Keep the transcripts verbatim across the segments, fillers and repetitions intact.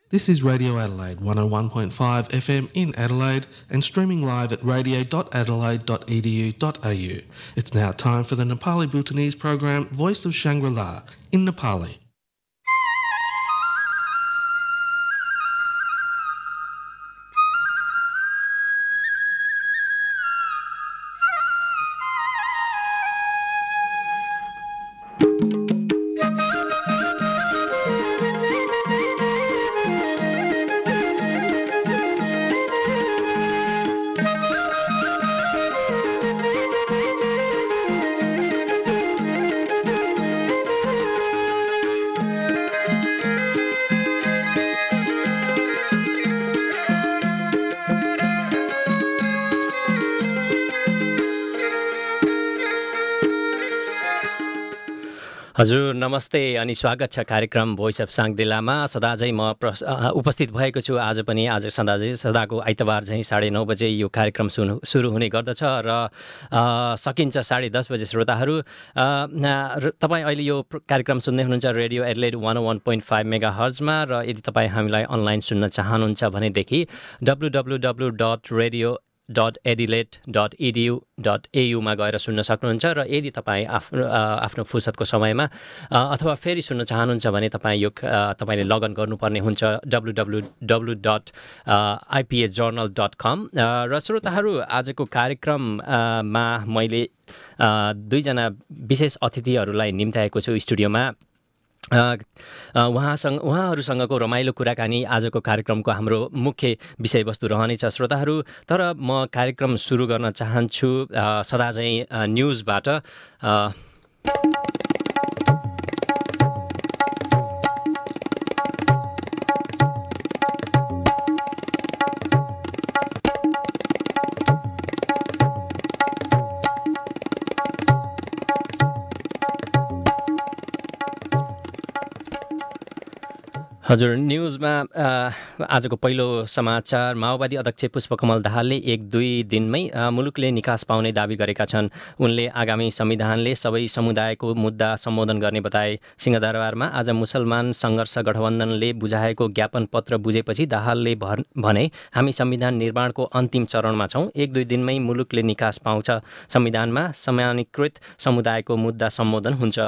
This is Radio Adelaide one oh one point five F M in Adelaide and streaming live at radio dot adelaide dot e d u dot a u. It's now time for the Nepali Bhutanese program Voice of Shangri-La in Nepali. हजुर नमस्ते अनि स्वागत छ कार्यक्रम voice of साङ्ग्रिलामा। सदा चाहिँ म प्रस उपस्थित भएको छु। आज पनि आज सदा चाहिँ सदाको आइतबार चाहिँ साढे नौ बजे यो कार्यक्रम सुरु सुरु हुने गर्दछ र सकिन्छ साढे दस बजे। श्रोताहरू, तपाईँ अहिले यो कार्यक्रम सुन्दै हुनुहुन्छ radio Adelaide one O one point five mega हर्जमा र यदि तपाईँ हामीलाई अनलाइन सुन्न चाहनुहुन्छ भनेदेखि W W W dot radio dot Adelaide dot edu dot एयुमा गएर सुन्न सक्नुहुन्छ र यदि तपाईँ आफ्नो आफ्नो फुर्सदको समयमा अथवा फेरि सुन्न चाहनुहुन्छ भने तपाईँ यो तपाईँले लगइन गर्नुपर्ने हुन्छ W W W dot IPA journal dot com. र श्रोताहरू, आजको कार्यक्रममा मैले दुईजना विशेष अतिथिहरूलाई निम्त्याएको छु स्टुडियोमा। उहाँसँग उहाँहरूसँगको रमाइलो कुराकानी आजको कार्यक्रमको हाम्रो मुख्य विषयवस्तु रहनेछ श्रोताहरू। तर म कार्यक्रम सुरु गर्न चाहन्छु सदा चाहिँ न्युजबाट। हजुर, न्युजमा आजको पहिलो समाचार। माओवादी अध्यक्ष पुष्पकमल दाहालले एक दुई दिनमै मुलुकले निकास पाउने दावी गरेका छन्। उनले आगामी संविधानले सबै समुदायको मुद्दा सम्बोधन गर्ने बताए। सिंहदरबारमा आज मुसलमान सङ्घर्ष गठबन्धनले बुझाएको ज्ञापन पत्र बुझेपछि दाहालले भने, हामी संविधान निर्माणको अन्तिम चरणमा छौँ। एक दुई दिनमै मुलुकले निकास पाउँछ। संविधानमा समानीकृत समुदायको मुद्दा सम्बोधन हुन्छ।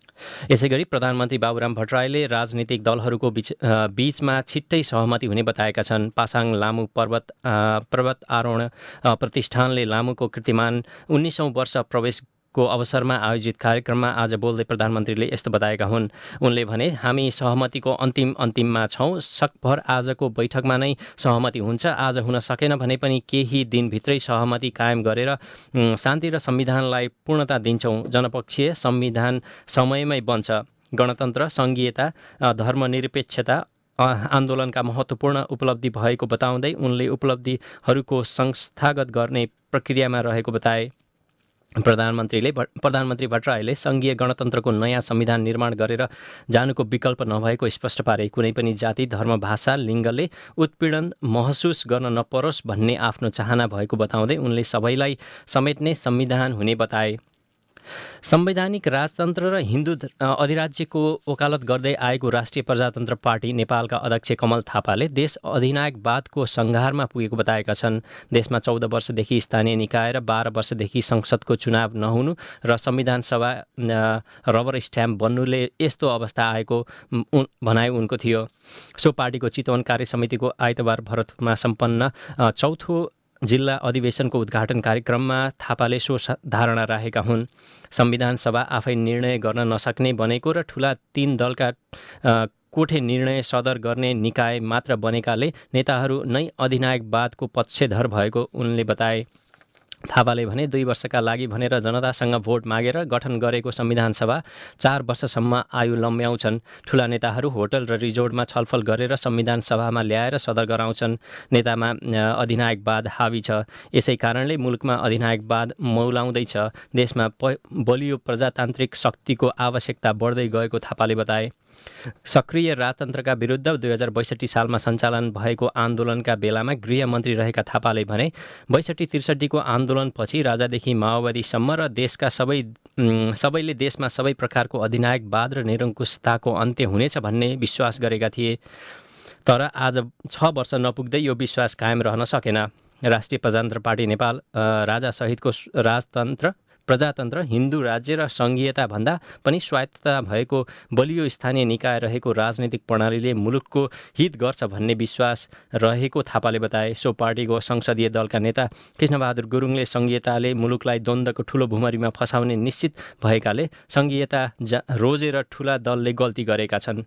यसै गरी प्रधानमन्त्री बाबुराम भट्टराईले राजनीतिक दलहरूको बीच बीचमा छिट्टै सहमति हुने बताएका छन्। पासाङ लामु पर्वत पर्वत आरोहण प्रतिष्ठानले लामुको कीर्तिमान उन्नाइसौँ वर्ष प्रवेशको अवसरमा आयोजित कार्यक्रममा आज बोल्दै प्रधानमन्त्रीले यस्तो बताएका हुन्। उनले भने, हामी सहमतिको अन्तिम अन्तिममा छौँ। सकभर आजको बैठकमा नै सहमति हुन्छ। आज हुन सकेन भने पनि केही दिनभित्रै सहमति कायम गरेर शान्ति र संविधानलाई पूर्णता दिन्छौँ। जनपक्षीय संविधान समयमै बन्छ। गणतन्त्र, सङ्घीयता, धर्मनिरपेक्षता आन्दोलनका महत्त्वपूर्ण उपलब्धि भएको बताउँदै उनले उपलब्धिहरूको संस्थागत गर्ने प्रक्रियामा रहेको बताए। प्रधानमन्त्रीले प्रधानमन्त्री भट्टराईले सङ्घीय गणतन्त्रको नयाँ संविधान निर्माण गरेर जानुको विकल्प नभएको स्पष्ट पारे। कुनै पनि जाति, धर्म, भाषा, लिङ्गले उत्पीडन महसुस गर्न नपरोस् भन्ने आफ्नो चाहना भएको बताउँदै उनले सबैलाई समेट्ने संविधान हुने बताए। संवैधानिक राजतन्त्र र हिन्दू अधिराज्यको वकालत गर्दै आएको राष्ट्रिय प्रजातन्त्र पार्टी नेपालका अध्यक्ष कमल थापाले देश अधिनायकवादको सङ्घारमा पुगेको बताएका छन्। देशमा चौध वर्षदेखि स्थानीय निकाय र बाह्र वर्षदेखि संसदको चुनाव नहुनु र संविधान सभा रबर स्ट्याम्प बन्नुले यस्तो अवस्था आएको भनाइ उनको थियो। सो पार्टीको चितवन कार्य समितिको आइतबार भरतपुरमा सम्पन्न चौथो जिल्ला अधिवेशनको उद्घाटन कार्यक्रममा थापाले सो धारणा राखेका हुन्। संविधान सभा आफै निर्णय गर्न नसक्ने बनेको र ठुला तीन दलका कोठे निर्णय सदर गर्ने निकाय मात्र बनेकाले नेताहरू नै अधिनायकवादको पक्षधर भएको उनले बताए। थापाले भने, दुई वर्षका लागि भनेर जनतासँग भोट मागेर गठन गरेको संविधान सभा चार वर्षसम्म आयु लम्ब्याउँछन्। ठुला नेताहरू होटल र रिजोर्टमा छलफल गरेर संविधान सभामा ल्याएर सदर गराउँछन्। नेतामा अधिनायकवाद हावी छ। यसै कारणले मुलुकमा अधिनायकवाद मौलाउँदैछ। देशमा बलियो प्रजातान्त्रिक शक्तिको आवश्यकता बढ्दै गएको थापाले बताए। सक्रिय राजतन्त्रका विरुद्ध दुई हजार बैसठी सालमा सञ्चालन भएको आन्दोलनका बेलामा गृहमन्त्री रहेका थापाले भने, बैसठी त्रिसठीको आन्दोलनपछि राजादेखि माओवादीसम्म र देशका सबै सबैले देशमा सबै प्रकारको अधिनायकवाद र निरङ्कुशताको अन्त्य हुनेछ भन्ने विश्वास गरेका थिए। तर आज छ वर्ष नपुग्दै यो विश्वास कायम रहन सकेन। राष्ट्रिय प्रजातन्त्र पार्टी नेपाल राजासहितको राजतन्त्र प्रजातन्त्र हिन्दू राज्य र सङ्घीयता भन्दा पनि स्वायत्तता भएको बलियो स्थानीय निकाय रहेको राजनीतिक प्रणालीले मुलुकको हित गर्छ भन्ने विश्वास रहेको थापाले बताए। सो पार्टीको संसदीय दलका नेता कृष्णबहादुर गुरुङले सङ्घीयताले मुलुकलाई द्वन्द्वको ठुलो भुमरीमा फसाउने निश्चित भएकाले सङ्घीयता रोजेर ठुला दलले गल्ती गरेका छन्।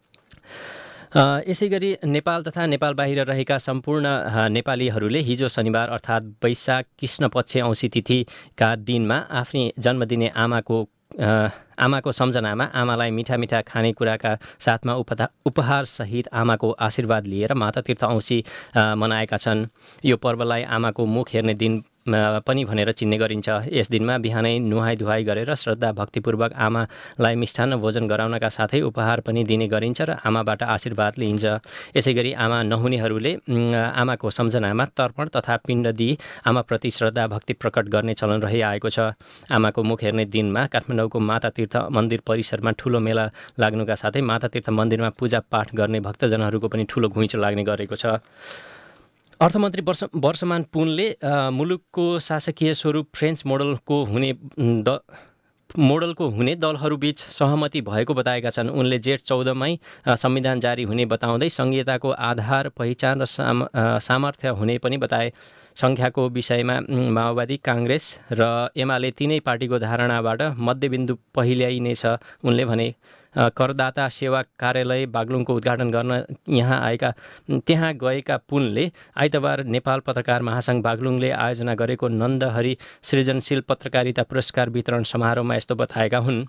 यसै गरी नेपाल तथा नेपाल बाहिर रहेका सम्पूर्ण नेपालीहरूले हिजो शनिबार अर्थात् वैशाख कृष्ण पक्ष औँसी तिथिका दिनमा आफ्नी जन्मदिने आमाको आमाको सम्झनामा आमालाई मिठा मिठा खानेकुराका साथमा उपहार उपहारसहित आमाको आशीर्वाद लिएर माता तीर्थ औँसी मनाएका छन्। यो पर्वलाई आमाको मुख हेर्ने दिन पनि भनेर चिन्ने गरिन्छ। यस दिनमा बिहानै नुहाई धुवाई गरेर श्रद्धा भक्तिपूर्वक आमालाई मिष्ठान्न भोजन गराउनका साथै उपहार पनि दिने गरिन्छ र आमाबाट आशीर्वाद लिइन्छ। यसै गरी आमा नहुनेहरूले आमाको सम्झनामा तर्पण तथा पिण्ड दिई आमाप्रति श्रद्धा भक्ति प्रकट गर्ने चलन रहिआएको छ। आमाको मुख हेर्ने दिनमा काठमाडौँको माता तीर्थ मन्दिर परिसरमा ठुलो मेला लाग्नुका साथै माता तीर्थ मन्दिरमा पूजा पाठ गर्ने भक्तजनहरूको पनि ठुलो घुइँचो लाग्ने गरेको छ। अर्थमन्त्री वर्ष वर्षमान पुनले मुलुकको शासकीय स्वरूप फ्रेन्च मोडलको हुने द मोडलको हुने दलहरूबीच सहमति भएको बताएका छन्। उनले जेठ चौधमै संविधान जारी हुने बताउँदै सङ्घीयताको आधार पहिचान र साम सामर्थ्य हुने पनि बताए। सङ्ख्याको विषयमा माओवादी काङ्ग्रेस र एमाले तिनै पार्टीको धारणाबाट मध्यबिन्दु पहिल्याइनेछ। उनले भने करदाता सेवा कार्यालय बागलुङको उद्घाटन गर्न यहाँ आएका त्यहाँ गएका पुनले आइतबार नेपाल पत्रकार महासङ्घ बागलुङले आयोजना गरेको नन्दहरि सृजनशील पत्रकारिता पुरस्कार वितरण समारोहमा यस्तो बताएका हुन्।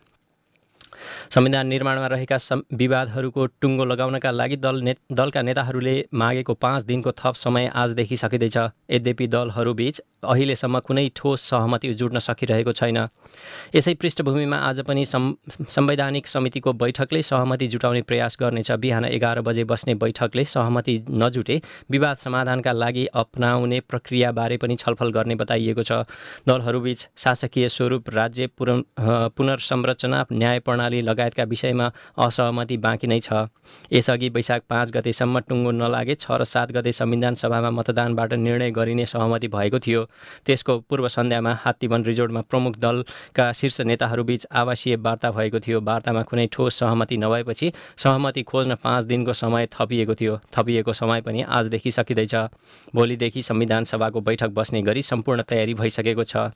संविधान निर्माणमा रहेका विवादहरूको टुङ्गो लगाउनका लागि दल ने दलका नेताहरूले मागेको पाँच दिनको थप समय आजदेखि सकिँदैछ। यद्यपि दलहरूबीच अहिलेसम्म कुनै ठोस सहमति जुट्न सकिरहेको छैन। यसै पृष्ठभूमिमा आज पनि संवैधानिक समितिको बैठकले सहमति जुटाउने प्रयास गर्नेछ। बिहान एघार बजे बस्ने बैठकले सहमति नजुटे विवाद समाधानका लागि अपनाउने प्रक्रियाबारे पनि छलफल गर्ने बताइएको छ। दलहरूबीच शासकीय स्वरूप, राज्य पुनर्संरचना, न्याय प्रणाली लगायतका विषयमा असहमति बाँकी नै छ। यसअघि वैशाख पाँच गतेसम्म टुङ्गो नलागे छ र सात गते संविधान सभामा मतदानबाट निर्णय गरिने सहमति भएको थियो। त्यसको पूर्व सन्ध्यामा हात्तीवन रिजोर्टमा प्रमुख दलका शीर्ष नेताहरूबीच आवासीय वार्ता भएको थियो। वार्तामा कुनै ठोस सहमति नभएपछि सहमति खोज्न पाँच दिनको समय थपिएको थियो। थपिएको समय पनि आजदेखि सकिँदैछ। भोलिदेखि संविधान सभाको बैठक बस्ने गरी सम्पूर्ण तयारी भइसकेको छ।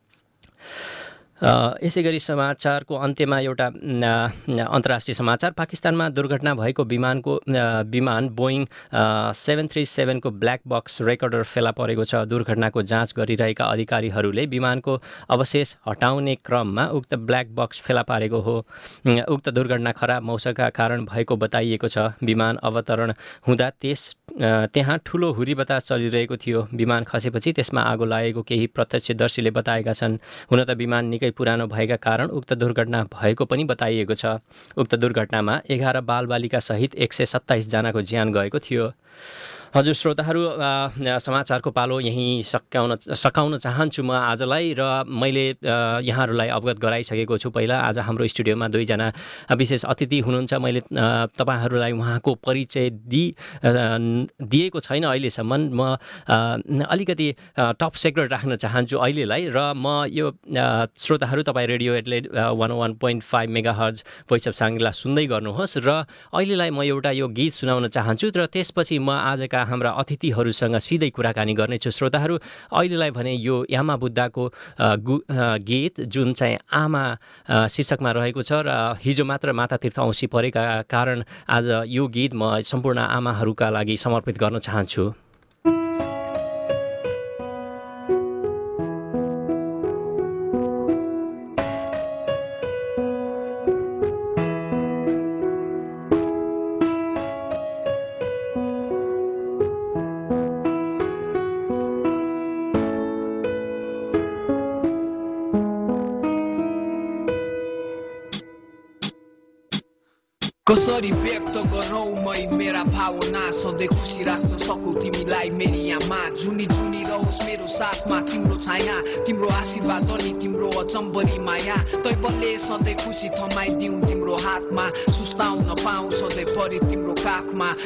यसै गरी समाचारको अन्त्यमा एउटा अन्तर्राष्ट्रिय समाचार। पाकिस्तानमा दुर्घटना भएको विमानको विमान बोइङ सेभेन थ्री सेभेनको ब्ल्याक बक्स रेकर्डर फेला परेको छ। दुर्घटनाको जाँच गरिरहेका अधिकारीहरूले विमानको अवशेष हटाउने क्रममा उक्त ब्ल्याक बक्स फेला पारेको हो। उक्त दुर्घटना खराब मौसमका कारण भएको बताइएको छ। विमान अवतरण हुँदा त्यस त्यहाँ ठुलो हुरी बतास चलिरहेको थियो। विमान खसेपछि त्यसमा आगो लागेको केही प्रत्यक्षदर्शीले बताएका छन्। हुन त विमान निकै पुरानो भएका कारण उक्त दुर्घटना भएको पनि बताइएको छ। उक्त दुर्घटनामा एघार बालबालिका सहित एक सय सत्ताइस जनाको ज्यान गएको थियो। हजुर श्रोताहरू, समाचारको पालो यहीँ सकाउन सकाउन चाहन्छु म आजलाई, र मैले यहाँहरूलाई अवगत गराइसकेको छु। पहिला आज हाम्रो स्टुडियोमा दुईजना विशेष अतिथि हुनुहुन्छ। मैले तपाईँहरूलाई उहाँको परिचय दि दिएको छैन अहिलेसम्म। म अलिकति टप सेक्रेट राख्न चाहन्छु अहिलेलाई, र म यो श्रोताहरू तपाईँ radio Adelaide one one point five megahertz voice of Shangrila सुन्दै गर्नुहोस्। र अहिलेलाई म एउटा यो गीत सुनाउन चाहन्छु, र त्यसपछि म आजका हाम्रा अतिथिहरूसँग सिधै कुराकानी गर्नेछु। श्रोताहरू, अहिलेलाई भने यो यामा बुद्धाको गीत जुन चाहिँ आमा शीर्षकमा रहेको छ, र हिजो मात्र माता तीर्थ औँसी परेका कारण आज यो गीत म सम्पूर्ण आमाहरूका लागि समर्पित गर्न चाहन्छु। कसरी व्यक्त गरौँ मै मेरा भावना, सधैँ खुसी राख्न सकौ तिमीलाई मेरी आमा। जुनी जुनी रहोस् मेरो साथमा तिम्रो छाया, तिम्रो आशीर्वाद अनि तिम्रो अचम्बरी माया। तै बलले सधैँ खुसी थमाइदिउँ तिम्रो हातमा, सुस्ताउन पाऊँ सधैँ परि तिम्रो काखमा। झरना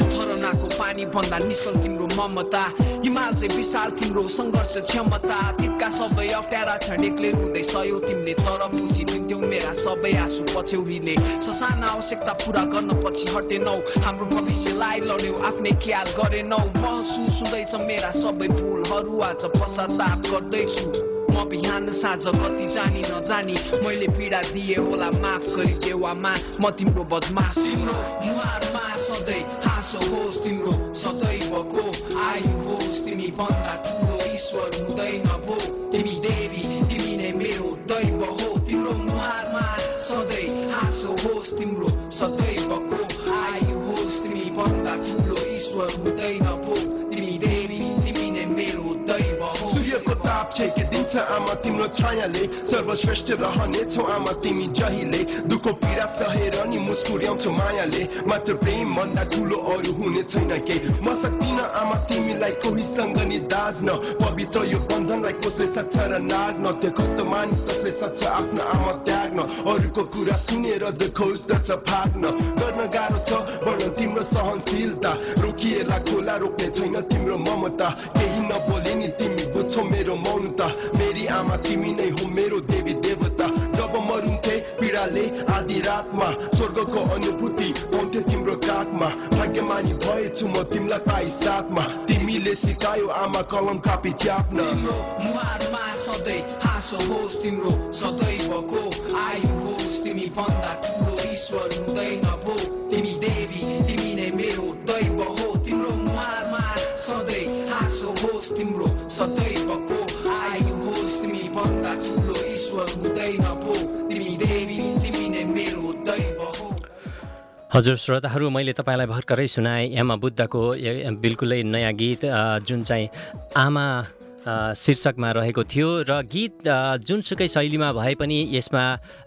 यमुनाको पानी भन्दा निश्चल तिम्रो ममता हिमाल चाहिँ विशाल तिम्रो सङ्घर्ष क्षमता तिनका सबै अप्ठ्यारा छन् एक्लै रुँदै सयो तिमीले तर बुझिदिन्थ्यौ मेरा सबै आँसु पछ्यौरीले ससाना आवश्यकता पुरा गर्न पछि हटेनौ हाम्रो भविष्यलाई लड्यौ आफ्नै ख्याल गरेनौ महसुस हुँदैछ मेरा सबै भुलहरू आज पश्चाताप गर्दैछु म बिहान साँझ कति जानी नजानी मैले पीडा दिए होला माफ गरिदेऊ आमा म तिम्रो बदमास तिम्रो मुहारमा सधैँ हाँसो होस् तिम्रो सदैवको आयु होस् तिमी भन्दा ठुलो ईश्वर हुँदैन भो तिमी देवी तिमी नै मेरो दैव हो तिम्रो मुहारमा सधैँ हाँसो होस् तिम्रो सदैवको आयु होस् तिमी भन्दा ठुलो ईश्वर हुँदैन भो तिमी देवी तिमी नै मेरो दैव हो सूर्यको ताप छेकिदिन्छ आमा तिम्रो छायाले सर्वश्रेष्ठ रहनेछौ आमा तिमी जहिले दुःख पीडा सहेर नि मुस्कुर्याउँछौ मायाले मात्र प्रेम भन्दा ठुलो अरू हुने छैन के म सक्दिनँ आमा तिमीलाई कोहीसँग नि दाज्न पवित्र यो बन्धनलाई कसले सक्छ र नाग्न त्यो कस्तो मानिस जसले सक्छ आफ्नो आमा त्याग्न अरूको कुरा सुनेर जो खोज्दछ भाग्न गर्न गाह्रो छ वर्णन तिम्रो सहनशीलता रोकिएला खोला रोक्ने छैन तिम्रो ममता केही नबोले नि तिमी बुझ्छौ मेरो मौनता मेरी आमा तिमी नै हो मेरो देवी देवता जब मरुन्थे पीडाले आधी रातमा स्वर्गको अनुभूति पाउँथ्यो तिम्रो काखमा भाग्यमानी भएछु म तिमीलाई पाइ साथमा तिमीले सिकायो आमा कलम कापी च्याप्न मुहारमा सधैँ हाँसो होस् तिम्रो सदैवको आयु होस् तिमी भन्दा ठुलो ईश्वर हुँदैन भो तिमी देवी तिमी नै मेरो दैव हो तिम्रो मुहारमा सधैँ हाँसो होस् तिम्रो सदैवको आयु होस् तिमी भन्दा ठुलो ईश्वर हुँदैन भो तिमी देवी तिमी नै मेरो दैव हो हजुर श्रोताहरू मैले तपाईँलाई भर्खरै सुनाएँ एमा बुद्धको बिल्कुलै नयाँ गीत जुन चाहिँ आमा शीर्षकमा रहेको थियो र गीत जुनसुकै शैलीमा भए पनि यसमा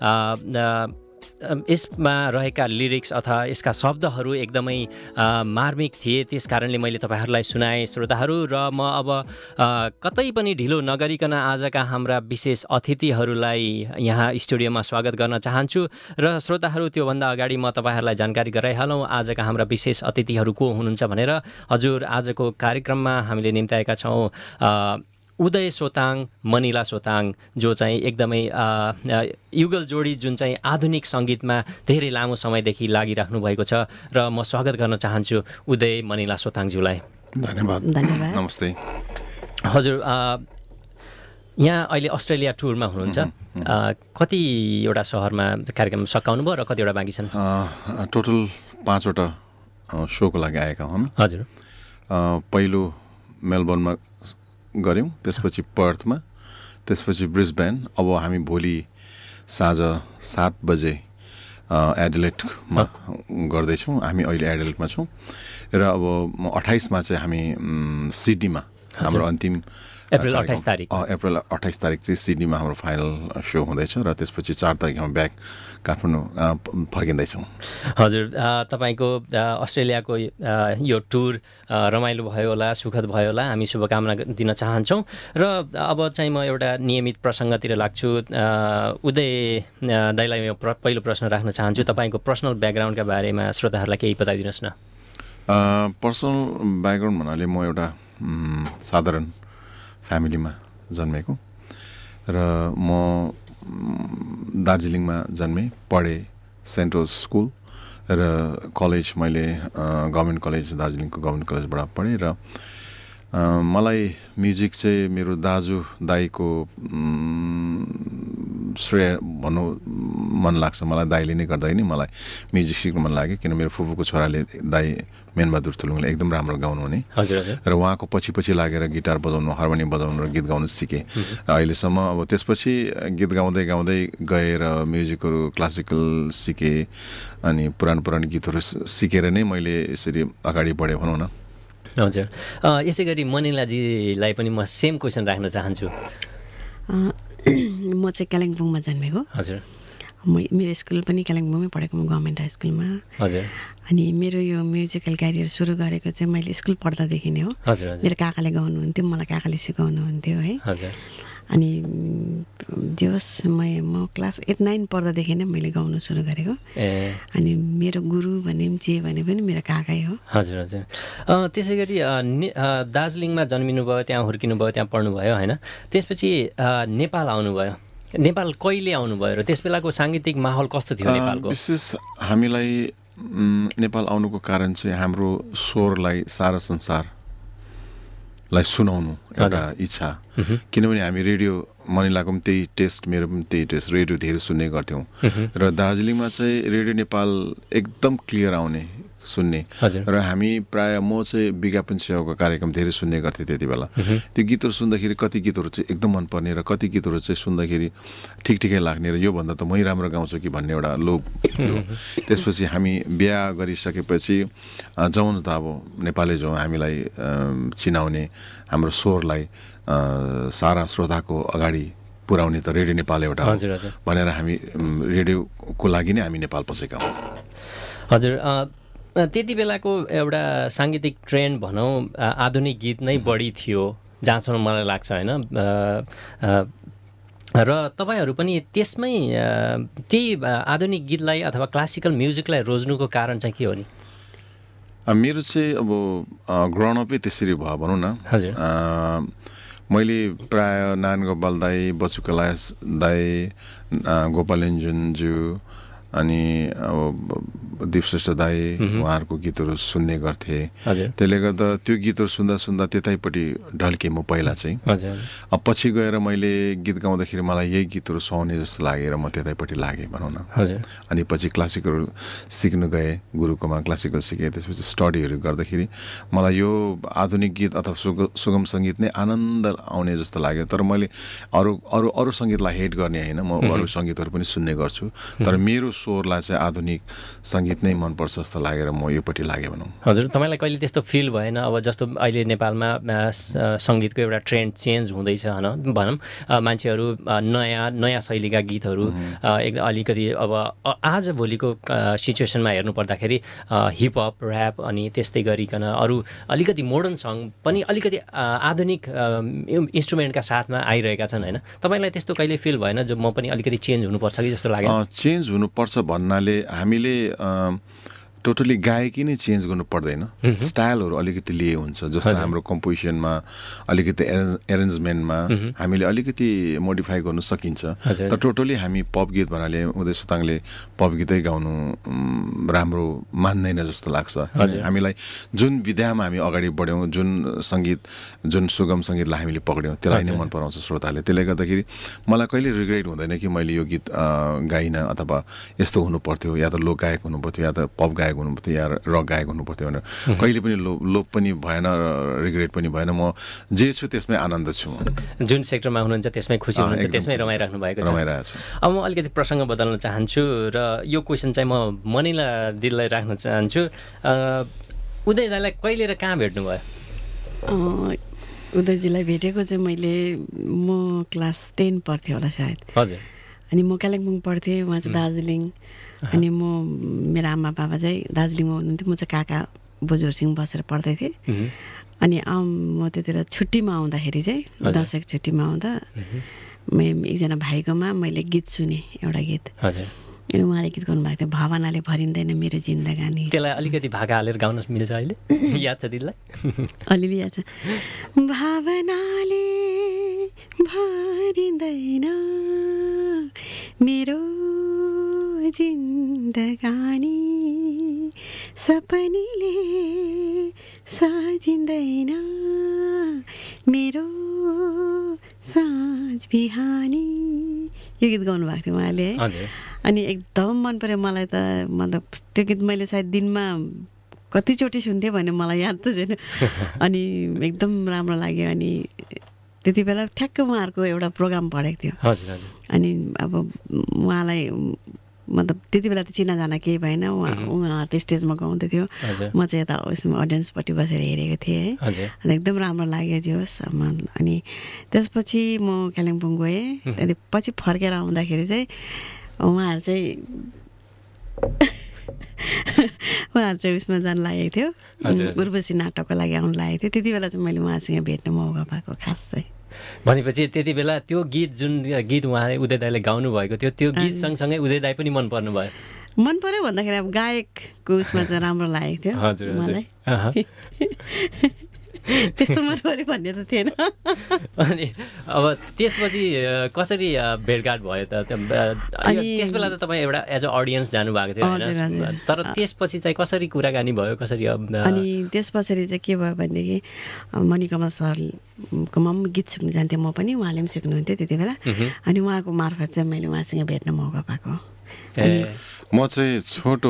यसमा रहेका लिरिक्स अथवा यसका शब्दहरू एकदमै मार्मिक थिए त्यस कारणले मैले तपाईँहरूलाई सुनाएँ श्रोताहरू र म अब कतै पनि ढिलो नगरिकन आजका हाम्रा विशेष अतिथिहरूलाई यहाँ स्टुडियोमा स्वागत गर्न चाहन्छु र श्रोताहरू त्योभन्दा अगाडि म तपाईँहरूलाई जानकारी गराइहालौँ आजका हाम्रा विशेष अतिथिहरू को हुनुहुन्छ भनेर हजुर आजको कार्यक्रममा हामीले निम्ताएका छौँ उदय सोताङ मनिला सोताङ जो चाहिँ एकदमै युगल जोडी जुन चाहिँ आधुनिक सङ्गीतमा धेरै लामो समयदेखि लागिराख्नु भएको छ र म स्वागत गर्न चाहन्छु उदय मनिला सोताङज्यूलाई धन्यवाद धन्यवाद नमस्ते हजुर यहाँ अहिले अस्ट्रेलिया टुरमा हुनुहुन्छ कतिवटा सहरमा कार्यक्रम सकाउनु भयो र कतिवटा बाँकी छन् टोटल पाँचवटा सोको लागि आएका हुन् हजुर पहिलो मेलबर्नमा गऱ्यौँ त्यसपछि पर्थमा त्यसपछि ब्रिस्बेन अब हामी भोलि साँझ सात बजे एडिलेडमा गर्दैछौँ हामी अहिले एडिलेडमा छौँ र अब अट्ठाइसमा चाहिँ हामी सिडनीमा हाम्रो अन्तिम अप्रिल अट्ठाइस तारिक अप्रिल अट्ठाइस तारिक चाहिँ सिडनीमा हाम्रो फाइनल सो हुँदैछ र त्यसपछि चार तारिक हामी ब्याक काठमाडौँ फर्किँदैछौँ हजुर तपाईँको अस्ट्रेलियाको यो टुर रमाइलो भयो होला सुखद भयो होला हामी शुभकामना दिन चाहन्छौँ र अब चाहिँ म एउटा नियमित प्रसङ्गतिर लाग्छु उदय दाइलाई म पहिलो प्रश्न राख्न चाहन्छु तपाईँको पर्सनल ब्याकग्राउन्डका बारेमा श्रोताहरूलाई केही बताइदिनुहोस् न पर्सनल ब्याकग्राउन्ड भन्नाले म एउटा साधारण फ्यामिलीमा जन्मेको र म दार्जिलिङमा जन्मेँ पढेँ सेन्ट रोज स्कुल र कलेज मैले गभर्मेन्ट कलेज दार्जिलिङको गभर्मेन्ट कलेजबाट पढेँ र मलाई म्युजिक चाहिँ मेरो दाजु दाईको श्रेय भन्नु मन लाग्छ मलाई दाईले नै गर्दा नि मलाई म्युजिक सिक्नु मन लाग्यो किन मेरो फुपूको छोराले दाई मेनबहादुर थुलुङले एकदम राम्रो गाउनु हुने र उहाँको पछि पछि लागेर गिटार बजाउनु हार्मोनियम बजाउनु र गीत गाउनु सिकेँ अहिलेसम्म अब त्यसपछि गीत गाउँदै गाउँदै गएर म्युजिकहरू क्लासिकल सिकेँ अनि पुरानो पुरानो गीतहरू सिकेर नै मैले यसरी अगाडि बढेँ भनौँ न हजुर यसै गरी मनिलाजीलाई पनि म सेम क्वेसन राख्न चाहन्छु म चाहिँ कालिम्पोङमा जन्मेको हजुर म मेरो स्कुल पनि कालिम्पोङमै पढेको म गभर्मेन्ट हाई स्कुलमा हजुर अनि मेरो यो म्युजिकल क्यारियर सुरु गरेको चाहिँ मैले स्कुल पढ्दादेखि नै हो हजुर मेरो काकाले गाउनुहुन्थ्यो मलाई काकाले सिकाउनुहुन्थ्यो है हजुर अनि जे होस् म म क्लास एट नाइन पढ्दादेखि नै मैले गाउनु सुरु गरेको ए अनि मेरो गुरु भने पनि जे भने पनि मेरो काकै हो हजुर हजुर त्यसै गरी दार्जिलिङमा जन्मिनुभयो त्यहाँ हुर्किनुभयो त्यहाँ पढ्नुभयो होइन त्यसपछि नेपाल आउनुभयो नेपाल कहिले आउनुभयो र त्यस बेलाको साङ्गीतिक माहौल कस्तो थियो नेपालको विशेष हामीलाई नेपाल आउनुको कारण चाहिँ हाम्रो स्वरलाई सारा संसारलाई सुनाउनु एउटा इच्छा किनभने हामी रेडियो मनिलाको पनि त्यही टेस्ट मेरो पनि त्यही टेस्ट रेडियो धेरै सुन्ने गर्थ्यौँ र दार्जिलिङमा चाहिँ रेडियो नेपाल एकदम क्लियर आउने सुन्ने र हामी प्राय म चाहिँ विज्ञापन सेवाको कार्यक्रम धेरै सुन्ने गर्थेँ त्यति बेला त्यो गीतहरू सुन्दाखेरि कति गीतहरू चाहिँ एकदम मनपर्ने र कति गीतहरू चाहिँ सुन्दाखेरि ठिक ठिकै लाग्ने र योभन्दा त मै राम्रो गाउँछु कि भन्ने एउटा लोभ थियो त्यसपछि हामी बिहा गरिसकेपछि जाउँ त अब नेपाली जाउँ हामीलाई चिनाउने हाम्रो स्वरलाई सारा श्रोताको अगाडि पुर्याउने त रेडियो नेपाल एउटा भनेर हामी रेडियोको लागि नै हामी नेपाल पसेका हौँ हजुर त्यति बेलाको एउटा साङ्गीतिक ट्रेन्ड भनौँ आधुनिक गीत नै बढी थियो जहाँसम्म मलाई लाग्छ होइन र तपाईँहरू पनि त्यसमै त्यही आधुनिक गीतलाई अथवा क्लासिकल म्युजिकलाई रोज्नुको कारण चाहिँ के हो नि मेरो चाहिँ अब ग्राउन्डअपै त्यसरी भयो भनौँ न हजुर मैले प्राय नारायण गोपाल दाई बच्चु कैलाश दाई गोपाल इन्जुनज्यू अनि अब दीप श्रेष्ठ दाई उहाँहरूको गीतहरू सुन्ने गर्थेँ त्यसले गर्दा त्यो गीतहरू सुन्दा सुन्दा त्यतैपट्टि ढल्केँ म पहिला चाहिँ अब पछि गएर मैले गीत गाउँदाखेरि मलाई यही गीतहरू सुहाउने जस्तो लागेर म त्यतैपट्टि लागेँ भनौँ न अनि पछि क्लासिकल सिक्नु गएँ गुरुकोमा क्लासिकल सिकेँ त्यसपछि स्टडीहरू गर्दाखेरि मलाई यो आधुनिक गीत अथवा सुगम सङ्गीत नै आनन्द आउने जस्तो लाग्यो तर मैले अरू अरू अरू सङ्गीतलाई हेट गर्ने होइन म अरू सङ्गीतहरू पनि सुन्ने गर्छु तर मेरो स्वरलाई चाहिँ आधुनिक सङ्गीत नै मनपर्छ जस्तो लागेर म योपट्टि लागेँ भनौँ हजुर तपाईँलाई कहिले त्यस्तो फिल भएन अब जस्तो अहिले नेपालमा सङ्गीतको एउटा ट्रेन्ड चेन्ज हुँदैछ होइन भनौँ मान्छेहरू नयाँ नयाँ शैलीका गीतहरू एक अलिकति अब आजभोलिको सिचुएसनमा हेर्नु पर्दाखेरि हिपहप ऱ्याप अनि त्यस्तै गरिकन अरू अलिकति मोडर्न सङ पनि अलिकति आधुनिक इन्स्ट्रुमेन्टका साथमा आइरहेका छन् होइन तपाईँलाई त्यस्तो कहिले फिल भएन जो म पनि अलिकति चेन्ज हुनुपर्छ कि जस्तो लाग्यो चेन्ज हुनुपर्छ भन्नाले हामीले टोटली गायकी नै चेन्ज गर्नु पर्दैन स्टाइलहरू अलिकति लिए हुन्छ जस्तो हाम्रो कम्पोजिसनमा अलिकति एरेन्जमेन्टमा हामीले अलिकति मोडिफाई गर्नु सकिन्छ तर टोटली हामी पप गीत भन्नाले उदय सुताङले पप गीतै गाउनु राम्रो मान्दैन जस्तो लाग्छ हामीलाई जुन विधामा हामी अगाडि बढ्यौँ जुन सङ्गीत जुन सुगम सङ्गीतलाई हामीले पक्ड्यौँ त्यसलाई नै मन पराउँछ श्रोताले त्यसले गर्दाखेरि मलाई कहिले रिग्रेट हुँदैन कि मैले यो गीत गाइनँ अथवा यस्तो हुनु पर्थ्यो या त लोक गायक हुनु पर्थ्यो या त पप गायक हुनु पर्थ्यो या रक गायक हुनु पर्थ्यो भनेर कहिले पनि लो लोप पनि भएन रिग्रेट पनि भएन म जे छु त्यसमै आनन्द छु जुन सेक्टरमा हुनुहुन्छ त्यसमै खुसी हुनुहुन्छ त्यसमै रमाइराख्नु भएको छ रमाइरहेको छु अब म अलिकति प्रसङ्ग बदल्न चाहन्छु र यो क्वेसन चाहिँ म मनिला दिदीलाई राख्न चाहन्छु उदय दाइलाई कहिले र कहाँ भेट्नुभयो उदयजीलाई भेटेको चाहिँ मैले म क्लास टेन पढ्थेँ होला सायद हजुर अनि म कालिम्पोङ पढ्थेँ उहाँ चाहिँ दार्जिलिङ अनि म मेरो आमा बाबा चाहिँ दार्जिलिङमा हुनुहुन्थ्यो म चाहिँ काका बोजूहरूसँग बसेर पढ्दै थिएँ अनि आउँ म त्यति बेला छुट्टीमा आउँदाखेरि चाहिँ दसैँको छुट्टीमा आउँदा म एकजना भाइकोमा मैले गीत सुनेँ एउटा गीत हजुर अनि उहाँले गीत गाउनुभएको थियो भावनाले भरिँदैन मेरो जिन्दगानी त्यसलाई अलिकति भाका हालेर गाउन मिल्छ अहिले याद छ दिदीलाई अलिअलि याद छ भावनाले भरिँदैन मेरो जिन्दगानी सपनीले सजिँदैन मेरो साँझ बिहानी यो गीत गाउनु भएको थियो उहाँले है अनि एकदम मन पर्यो मलाई त मतलब त्यो गीत मैले सायद दिनमा कतिचोटि सुन्थेँ भने मलाई याद त छैन अनि एकदम राम्रो लाग्यो अनि त्यति बेला ठ्याक्क उहाँहरूको एउटा प्रोग्राम पढेको थियो हजुर हजुर अनि अब उहाँलाई मतलब त्यति बेला त चिनाजाना केही भएन उहाँ उहाँ त्यो स्टेजमा गाउँदै थियो म चाहिँ यता उसमा अडियन्सपट्टि बसेर हेरेको थिएँ है अनि एकदम राम्रो लाग्यो जे होस् अनि त्यसपछि म कालिम्पोङ गएँ त्यहाँदेखि पछि फर्केर आउँदाखेरि चाहिँ उहाँहरू चाहिँ उहाँहरू चाहिँ उसमा जानु लागेको थियो उर्वशी नाटकको लागि आउनु लागेको थियो त्यति बेला चाहिँ मैले उहाँसँग भेट्ने मौका पाएको खास चाहिँ भनेपछि त्यति बेला त्यो गीत जुन गीत उहाँले उदय दाईले गाउनु भएको थियो त्यो गीत सँगसँगै उदय दाई पनि मन पर्नु भयो मन पर्यो भन्दाखेरि अब गायकको उसमा चाहिँ राम्रो लागेको थियो हजुर मलाई त्यस्तो मन पर्यो भन्ने त थिएन अनि अब त्यसपछि कसरी भेटघाट भयो त त्यस बेला त तपाईँ एउटा एज अ अडियन्स जानुभएको थियो होइन तर त्यसपछि चाहिँ कसरी कुराकानी भयो कसरी अनि त्यस पछाडि चाहिँ के भयो भनेदेखि मणिकमल सरकोमा पनि गीत सिक्नु जान्थेँ म पनि उहाँले पनि सिक्नुहुन्थ्यो त्यति बेला अनि उहाँको मार्फत चाहिँ मैले उहाँसँग भेट्न मौका पाएको म चाहिँ छोटो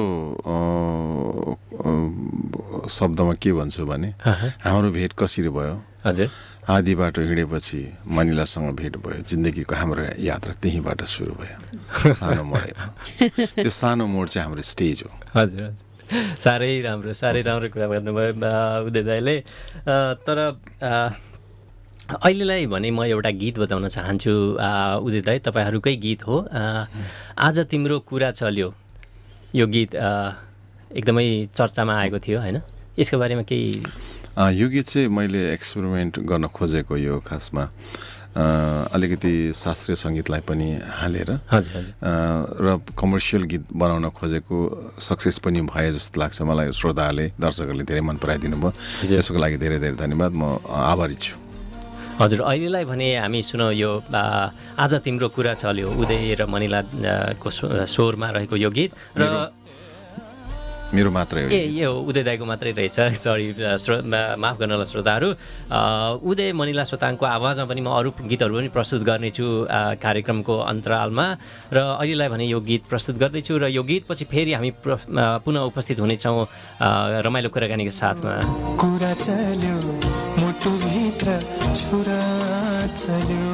शब्दमा के भन्छु भने हाम्रो भेट कसरी भयो हजुर आधी बाटो हिँडेपछि मनिलासँग भेट भयो जिन्दगीको हाम्रो यात्रा त्यहीँबाट सुरु भयो सानो मोडमा त्यो सानो मोड चाहिँ हाम्रो स्टेज हो हजुर हजुर साह्रै राम्रो साह्रै राम्रो कुरा गर्नुभयो उदय दाइले तर अहिलेलाई भने म एउटा गीत बताउन चाहन्छु उदय दाइ तपाईँहरूकै गीत हो आज तिम्रो कुरा चल्यो यो गीत एकदमै चर्चामा आएको थियो होइन यसको बारेमा केही यो गीत चाहिँ मैले एक्सपेरिमेन्ट गर्न खोजेको यो खासमा अलिकति शास्त्रीय सङ्गीतलाई पनि हालेर हजुर हजुर र कमर्सियल गीत बनाउन खोजेको सक्सेस पनि भए जस्तो लाग्छ मलाई श्रोताहरूले दर्शकहरूले धेरै मन पराइदिनु भयो यसको लागि धेरै धेरै धन्यवाद म आभारी छु हजुर अहिलेलाई भने हामी सुनौ यो आज तिम्रो कुरा चल्यो उदय र मनिलाको स्वरमा रहेको यो गीत र मेरो मात्रै हो ए यो उदय दाईको मात्रै रहेछ सरी माफ गर्नुहोला श्रोताहरू उदय मनिला सोताङको आवाजमा पनि म अरू गीतहरू पनि प्रस्तुत गर्नेछु कार्यक्रमको अन्तरालमा र अहिलेलाई भने यो गीत प्रस्तुत गर्दैछु र यो गीतपछि फेरि हामी पुनः उपस्थित हुनेछौँ रमाइलो कुराकानीको साथमा कुरा चल्यो मुटुभित्र छुरा चल्यो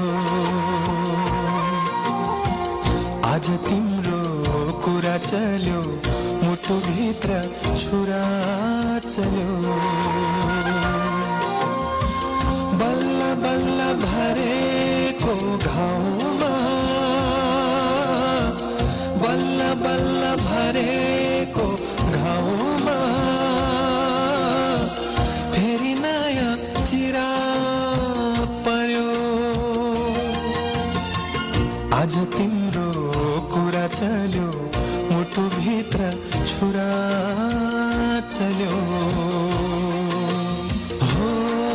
आज तिम्रो कुरा चल्यो मुटुभित्र छुरा चल्यो बल्ल बल्ल भरेको घाउमा बल्ल बल्ल भरेको घाउमा फेरि नयाँ चिरा पर्यो आज तिम्रो कुरा चल्यो मुटुभित्र छुरा चल्यो हो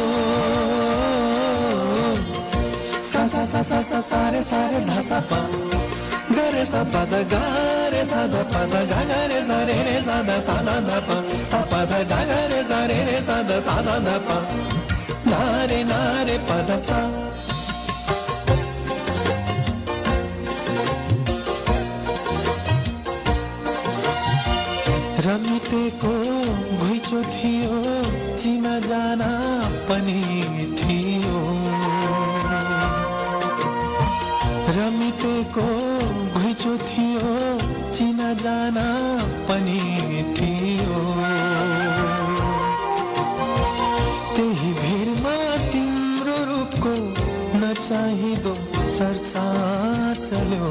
सा सा सा सा सा सारे सारे धसा पा गरे सा पद गरे सा ध पद ग गरे सा रे रे सा ध सा ध ध प सा पद ग गरे सा रे रे सा ध सा ध ध प नारे नारे पद सा रमितेको घुइँचो थियो चिना जाना पनि थियो रमितेको घुइँचो थियो चिना जाना पनि थियो त्यही भिडमा तिम्रो रूपको नचाहिदो चर्चा चल्यो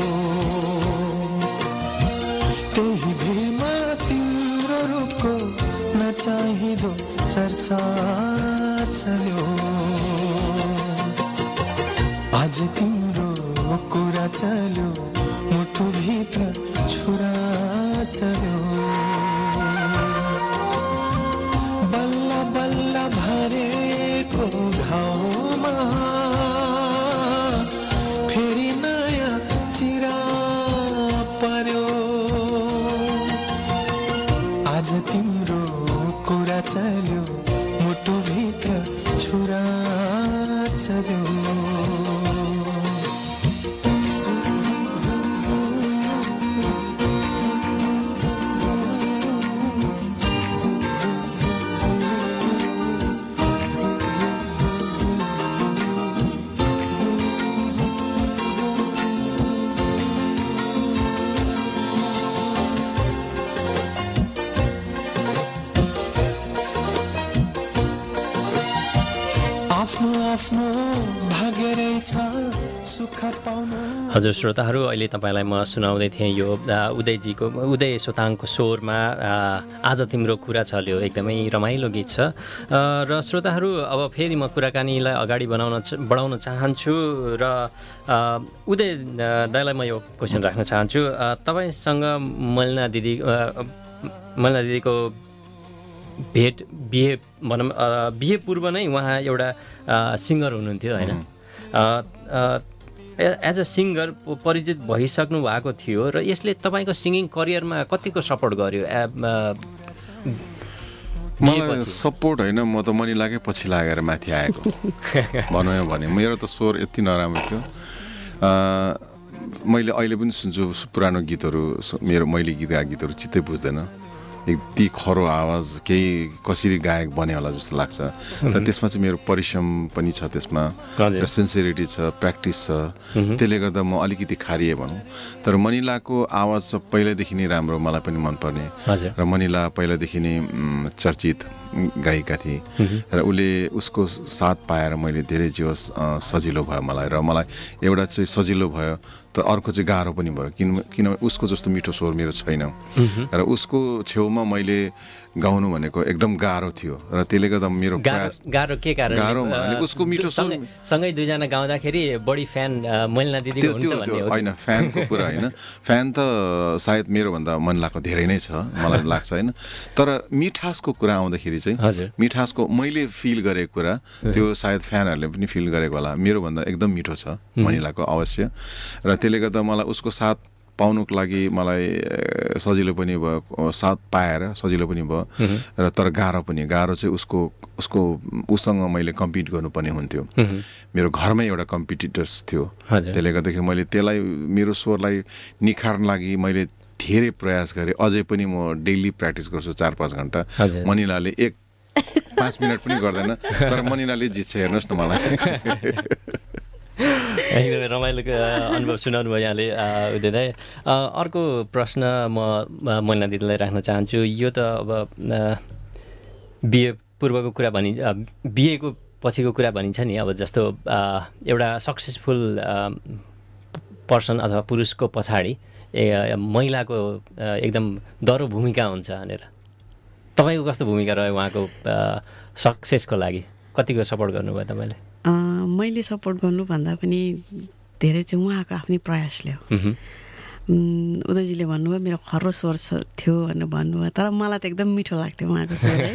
त्यही भिडमा तिम्रो रूपको नचाहिदो चर्चा चल्यो आज तिम्रो कुरा चल्यो मुटुभित्र छुरा चल्यो बल्ल बल्ल भरेको घाउमा फेरि नयाँ चिरा पर्यो आज तिम्रो कुरा चल्यो मुटुभित्र छुरा चल्यो आफ्नो आफ्नो भाग्य रहेछ हजुर श्रोताहरू, अहिले तपाईँलाई म सुनाउँदै थिएँ यो उदयजीको उदय सोताङको स्वरमा आज तिम्रो कुरा चल्यो, एकदमै रमाइलो गीत छ। र श्रोताहरू, अब फेरि म कुराकानीलाई अगाडि बनाउन बढाउन चाहन्छु र उदय दाइलाई म यो क्वेसन राख्न चाहन्छु। तपाईँसँग मलिना दिदी मलिना दिदीको भेट बिहे भनौँ बिहे पूर्व नै उहाँ एउटा सिङ्गर हुनुहुन्थ्यो होइन? एज अ सिङ्गर परिचित भइसक्नु भएको थियो र यसले तपाईँको सिङ्गिङ करियरमा कतिको सपोर्ट गर्यो? मलाई सपोर्ट होइन, म त मनिलाकै पछि लागेर माथि आएको भनौँ भने। मेरो त स्वर यति नराम्रो थियो। मैले अहिले पनि सुन्छु पुरानो गीतहरू, मेरो मैले गीत गाएको गीतहरू चित्तै बुझ्दैन। यति खरो आवाज, केही कसरी गायक बने होला जस्तो लाग्छ। र त्यसमा चाहिँ मेरो परिश्रम पनि छ, त्यसमा र सिन्सियरिटी छ, प्र्याक्टिस छ। त्यसले गर्दा म अलिकति खारिए भनौँ। तर मनिलाको आवाज चाहिँ पहिल्यैदेखि नै राम्रो, मलाई पनि मनपर्ने। र मनिला पहिलादेखि नै चर्चित गायिका थिए र उसले उसको साथ पाएर मैले धेरै जे होस् सजिलो भयो मलाई। र मलाई एउटा चाहिँ सजिलो भयो त अर्को चाहिँ गाह्रो पनि भयो, किन किनभने उसको जस्तो मिठो स्वर मेरो छैन र उसको छेउमा मैले गाउनु भनेको एकदम गाह्रो थियो र त्यसले गर्दा मेरो प्रयास गाह्रो के कारण गाह्रो भने उसको मिठो स्वर सँगै दुईजना गाउँदाखेरि बढी फ्यान मलिना दिदीको हुन्छ भन्ने हो। होइन, फ्यानको कुरा होइन, फ्यान त सायद मेरोभन्दा मनिलाको धेरै नै छ मलाई लाग्छ होइन। तर मिठासको कुरा आउँदाखेरि चाहिँ मिठासको मैले फिल गरेको कुरा त्यो सायद फ्यानहरूले पनि फिल गरेको होला। मेरोभन्दा एकदम मिठो छ मनिलाको अवश्य। र त्यसले गर्दा मलाई उसको साथ पाउनुको लागि मलाई सजिलो पनि भयो, साथ पाएर सजिलो पनि भयो र तर गाह्रो पनि। गाह्रो चाहिँ उसको उसको उसँग मैले कम्पिट गर्नुपर्ने हुन्थ्यो। मेरो घरमै एउटा कम्पिटिटर्स थियो, त्यसले गर्दाखेरि मैले त्यसलाई मेरो स्वरलाई निखार्न लागि मैले धेरै प्रयास गरेँ। अझै पनि म डेली प्र्याक्टिस गर्छु चार पाँच घन्टा। मनिलाले एक पाँच मिनट पनि गर्दैन, तर मनिलाले जित्छ, हेर्नुहोस् न मलाई। एकदमै रमाइलो अनुभव सुनाउनु भयो यहाँले उदय दाइ। अर्को प्रश्न म मलिना दिदीलाई राख्न चाहन्छु। यो त अब बिहे पूर्वको कुरा भनि बिहेको पछिको कुरा भनिन्छ नि, अब जस्तो एउटा सक्सेसफुल पर्सन अथवा पुरुषको पछाडि महिलाको एकदम दह्रो भूमिका हुन्छ भनेर तपाईँको कस्तो भूमिका रह्यो उहाँको सक्सेसको लागि? कतिको सपोर्ट गर्नुभयो तपाईँले? मैले सपोर्ट गर्नुभन्दा पनि धेरै चाहिँ उहाँको आफ्नै प्रयासले हो। उदयजीले भन्नुभयो मेरो खरो स्वर थियो भनेर भन्नुभयो, तर मलाई त एकदम मिठो लाग्थ्यो उहाँको स्वर है।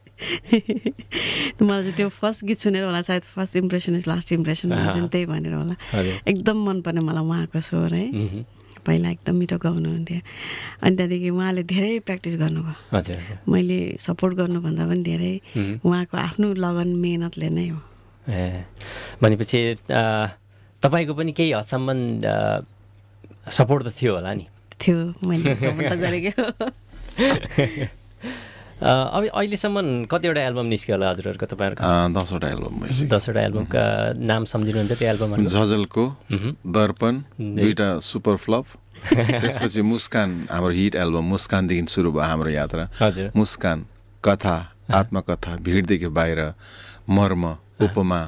मलाई चाहिँ त्यो फर्स्ट गीत सुनेर होला, सायद first impression is last impression भन्छ त्यही भनेर होला, एकदम मनपर्ने मलाई उहाँको स्वर है। पहिला एकदम मिठो गाउनुहुन्थ्यो। अनि त्यहाँदेखि उहाँले धेरै प्र्याक्टिस गर्नुभयो। मैले सपोर्ट गर्नुभन्दा पनि धेरै उहाँको आफ्नो लगन मेहनतले नै हो। ए भनेपछि तपाईँको पनि केही हदसम्म सपोर्ट त थियो होला नि? थियो, मैले सपोर्ट त गरेको। अब अहिलेसम्म कतिवटा एल्बम निस्क्यो होला हजुरहरूको तपाईँहरूको? दसवटा एल्बम भइसक्यो। दसवटा एल्बमका नाम सम्झिनुहुन्छ त्यो एल्बमहरू? झझलको, दर्पण, दुईवटा सुपर फ्लप, त्यसपछि मुस्कान, हाम्रो हिट एल्बम मुस्कानदेखि सुरु भयो हाम्रो यात्रा। मुस्कान, कथा, आत्मकथा, भिडदेखि बाहिर, मर्म, उपमा,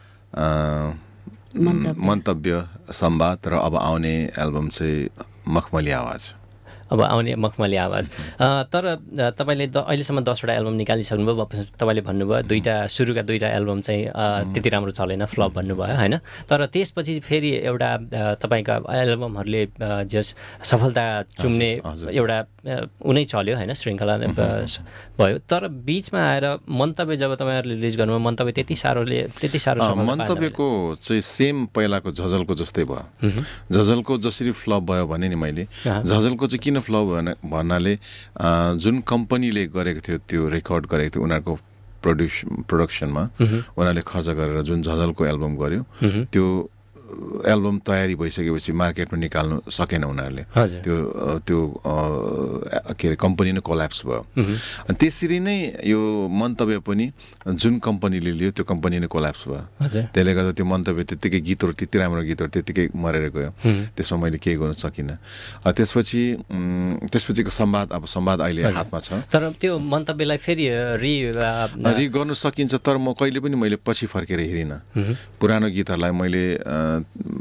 मन्तव्य, संवाद र अब आउने एल्बम चाहिँ मखमली आवाज। अब आउने मखमली आवाज। तर तपाईँले द अहिलेसम्म दसवटा एल्बम निकालिसक्नुभयो। तपाईँले भन्नुभयो दुईवटा सुरुका दुईवटा एल्बम चाहिँ त्यति राम्रो चलेन, फ्लप भन्नुभयो होइन? तर त्यसपछि फेरि एउटा तपाईँका एल्बमहरूले जस सफलता चुम्ने एउटा उनै चल्यो होइन, श्रृङ्खला भयो। तर बिचमा आएर मन्तव्य जब तपाईँहरूले रिलिज गर्नुभयो, मन्तव्य त्यति साह्रोले त्यति साह्रो मन्तव्यको चाहिँ सेम पहिलाको झझलको जस्तै भयो। झझलको जसरी फ्लप भयो भने नि मैले, झझलको चाहिँ किन फ्लप भन भन्नाले जुन कम्पनीले गरेको थियो त्यो रेकर्ड गरेको थियो उनीहरूको प्रड्युस प्रोडक्सनमा उनीहरूले खर्च गरेर जुन झझलको एल्बम गर्यो, त्यो एल्बम तयारी भइसकेपछि मार्केटमा निकाल्नु सकेन उनीहरूले। त्यो त्यो के अरे कम्पनी नै कोल्याप्स भयो। त्यसरी नै यो मन्तव्य पनि जुन कम्पनीले लियो त्यो कम्पनी नै कोल्याप्स भयो। त्यसले गर्दा त्यो मन्तव्य त्यत्तिकै गीतहरू त्यति राम्रो गीतहरू त्यत्तिकै मरेर गयो। त्यसमा मैले केही गर्नु सकिनँ। त्यसपछि त्यसपछिको संवाद, अब संवाद अहिले हातमा छ। तर त्यो मन्तव्यलाई फेरि रि रि गर्नु सकिन्छ, तर म कहिले पनि मैले पछि फर्केर हेरिनँ। पुरानो गीतहरूलाई मैले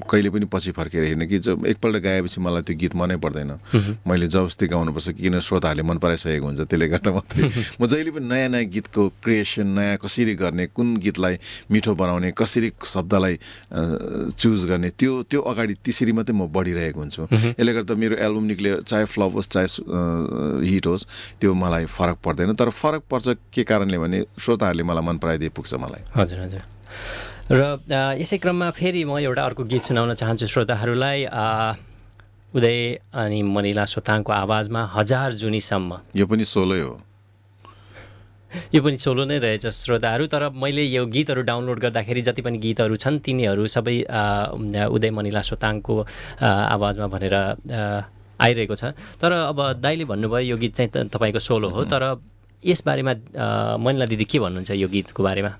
कहिले पनि पछि फर्केर हेर्ने कि जब एकपल्ट गाएपछि मलाई त्यो गीत मनै पर्दैन, मैले जबरजस्ती गाउनुपर्छ किन श्रोताहरूले मन पराइसकेको हुन्छ, त्यसले गर्दा मात्रै म जहिले पनि नयाँ नयाँ गीतको क्रिएसन, नयाँ कसरी गर्ने, कुन गीतलाई मिठो बनाउने, कसरी शब्दलाई चुज गर्ने, त्यो त्यो अगाडि त्यसरी मात्रै म बढिरहेको हुन्छु। यसले गर्दा मेरो एल्बम निक्ल्यो, चाहे फ्लप होस् चाहे हिट होस्, त्यो मलाई फरक पर्दैन। तर फरक पर्छ के कारणले भने श्रोताहरूले मलाई मन पराइदिए पुग्छ मलाई। हजुर हजुर। र यसै क्रममा फेरि म एउटा अर्को गीत सुनाउन चाहन्छु श्रोताहरूलाई। उदय अनि मनिला सोताङको आवाजमा हजार जुनीसम्म। यो पनि सोलै हो, यो पनि सोलो नै रहेछ श्रोताहरू। तर मैले यो गीतहरू डाउनलोड गर्दाखेरि जति पनि गीतहरू छन् तिनीहरू सबै उदय मनिला सोताङको आवाजमा भनेर आइरहेको छ। तर अब दाइले भन्नुभयो यो गीत चाहिँ तपाईँको सोलो हो, तर यसबारेमा मनिला दिदी के भन्नुहुन्छ यो गीतको बारेमा?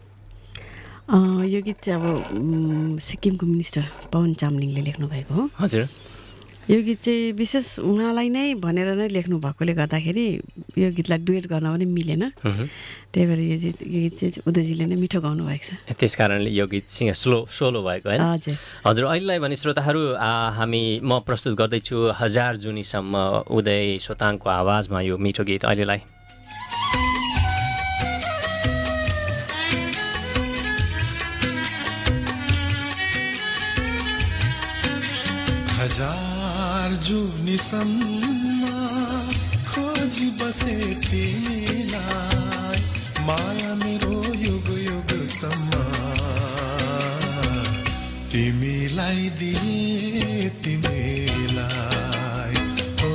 यो गीत चाहिँ अब सिक्किमको मिनिस्टर पवन चामलिङले लेख्नु भएको हो। हजुर। यो गीत चाहिँ विशेष उहाँलाई नै भनेर नै लेख्नु भएकोले गर्दाखेरि यो गीतलाई डुएट गर्न पनि मिलेन, त्यही भएर यो गीत यो गीत चाहिँ उदयजीले नै मिठो गाउनु भएको छ। त्यस कारणले यो गीत सिंह स्लो सोलो भएको होइन? हजुर हजुर। अहिलेलाई भने श्रोताहरू हामी म प्रस्तुत गर्दैछु हजार जुनीसम्म उदय सोताङको आवाजमा यो मिठो गीत अहिलेलाई। हजार जुनीसम्म खोजी बसे तिमीलाई, माया मेरो युग युगसम्म तिमीलाई दिए तिमीलाई, ओ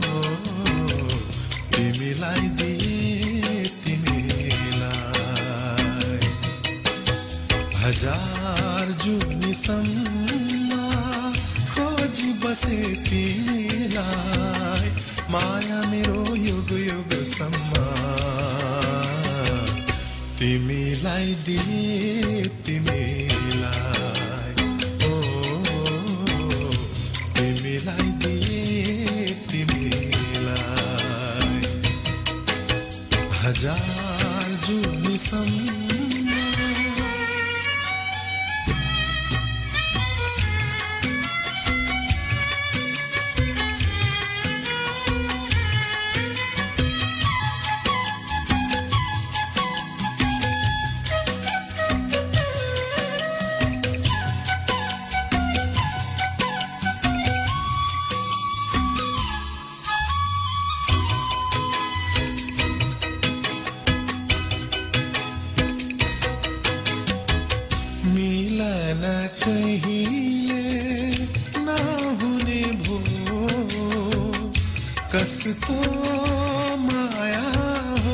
तिमीलाई दिए तिमीलाई। हजार जुनीसम्म खोजी बसे तिमीलाई, माया मेरो युग युगसम्म तिमीलाई दिए तिमीलाई, ओ तिमीलाई दिए तिमीलाई। हजार जुनीसम्म कस्तो माया हो,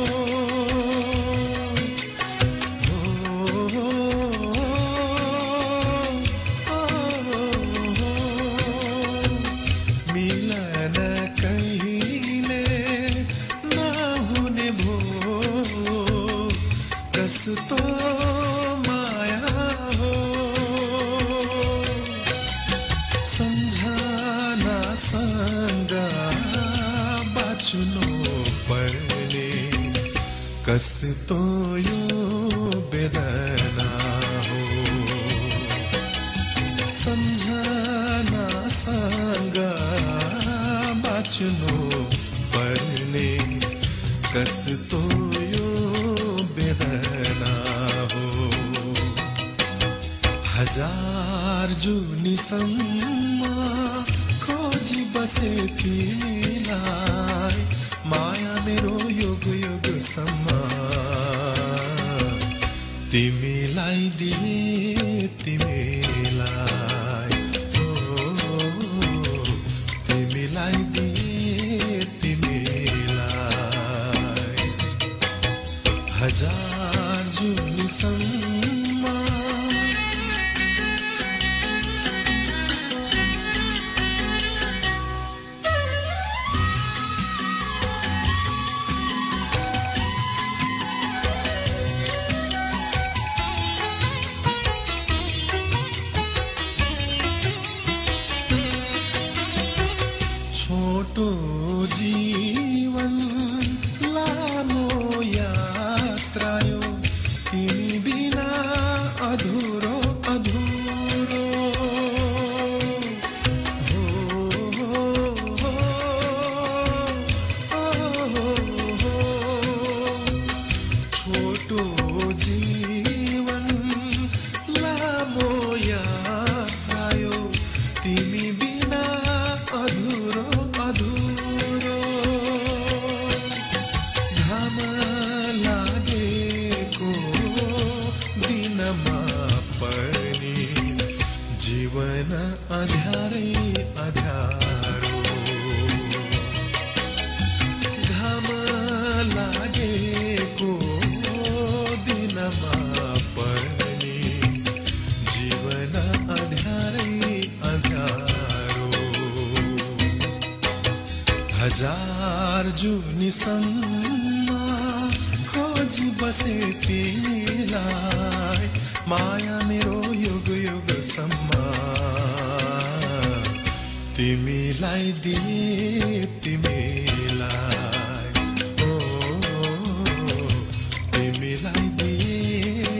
हो, हो, हो, हो, मिलन कहिले नहुने भो, कस्तो माया हो, सम्झनासँग बाँच्नु पर्ने कस्तो यो वेदना हो, सम्झनासँग बाँच्नु पर्ने कस्तो यो वेदना हो। हजार जुनीसम्म खोजी बसे तिमीलाई, माया मेरो युग युगसम्म तिमीलाई दिए तिमीलाई, ओ तिमीलाई दिए तिमीलाई। हजार जुनीसम्म छोटो जीवन लामो यात्रा यो, तिमी बिना छोटो जीवन लामो यात्रा यो तिमी बिना अधुरो अधुरो घाम लागेको दिनमा पनि जीवन अध्यारै अध्यारो घाम लागेको दिनमा पनि जीवन अध्यारै अध्यारो हजार जुनीसम्म खोजी बसे तिमीलाई माया मेरो युग युगसम्म तिमीलाई दिए तिमीलाई ओ तिमीलाई दिए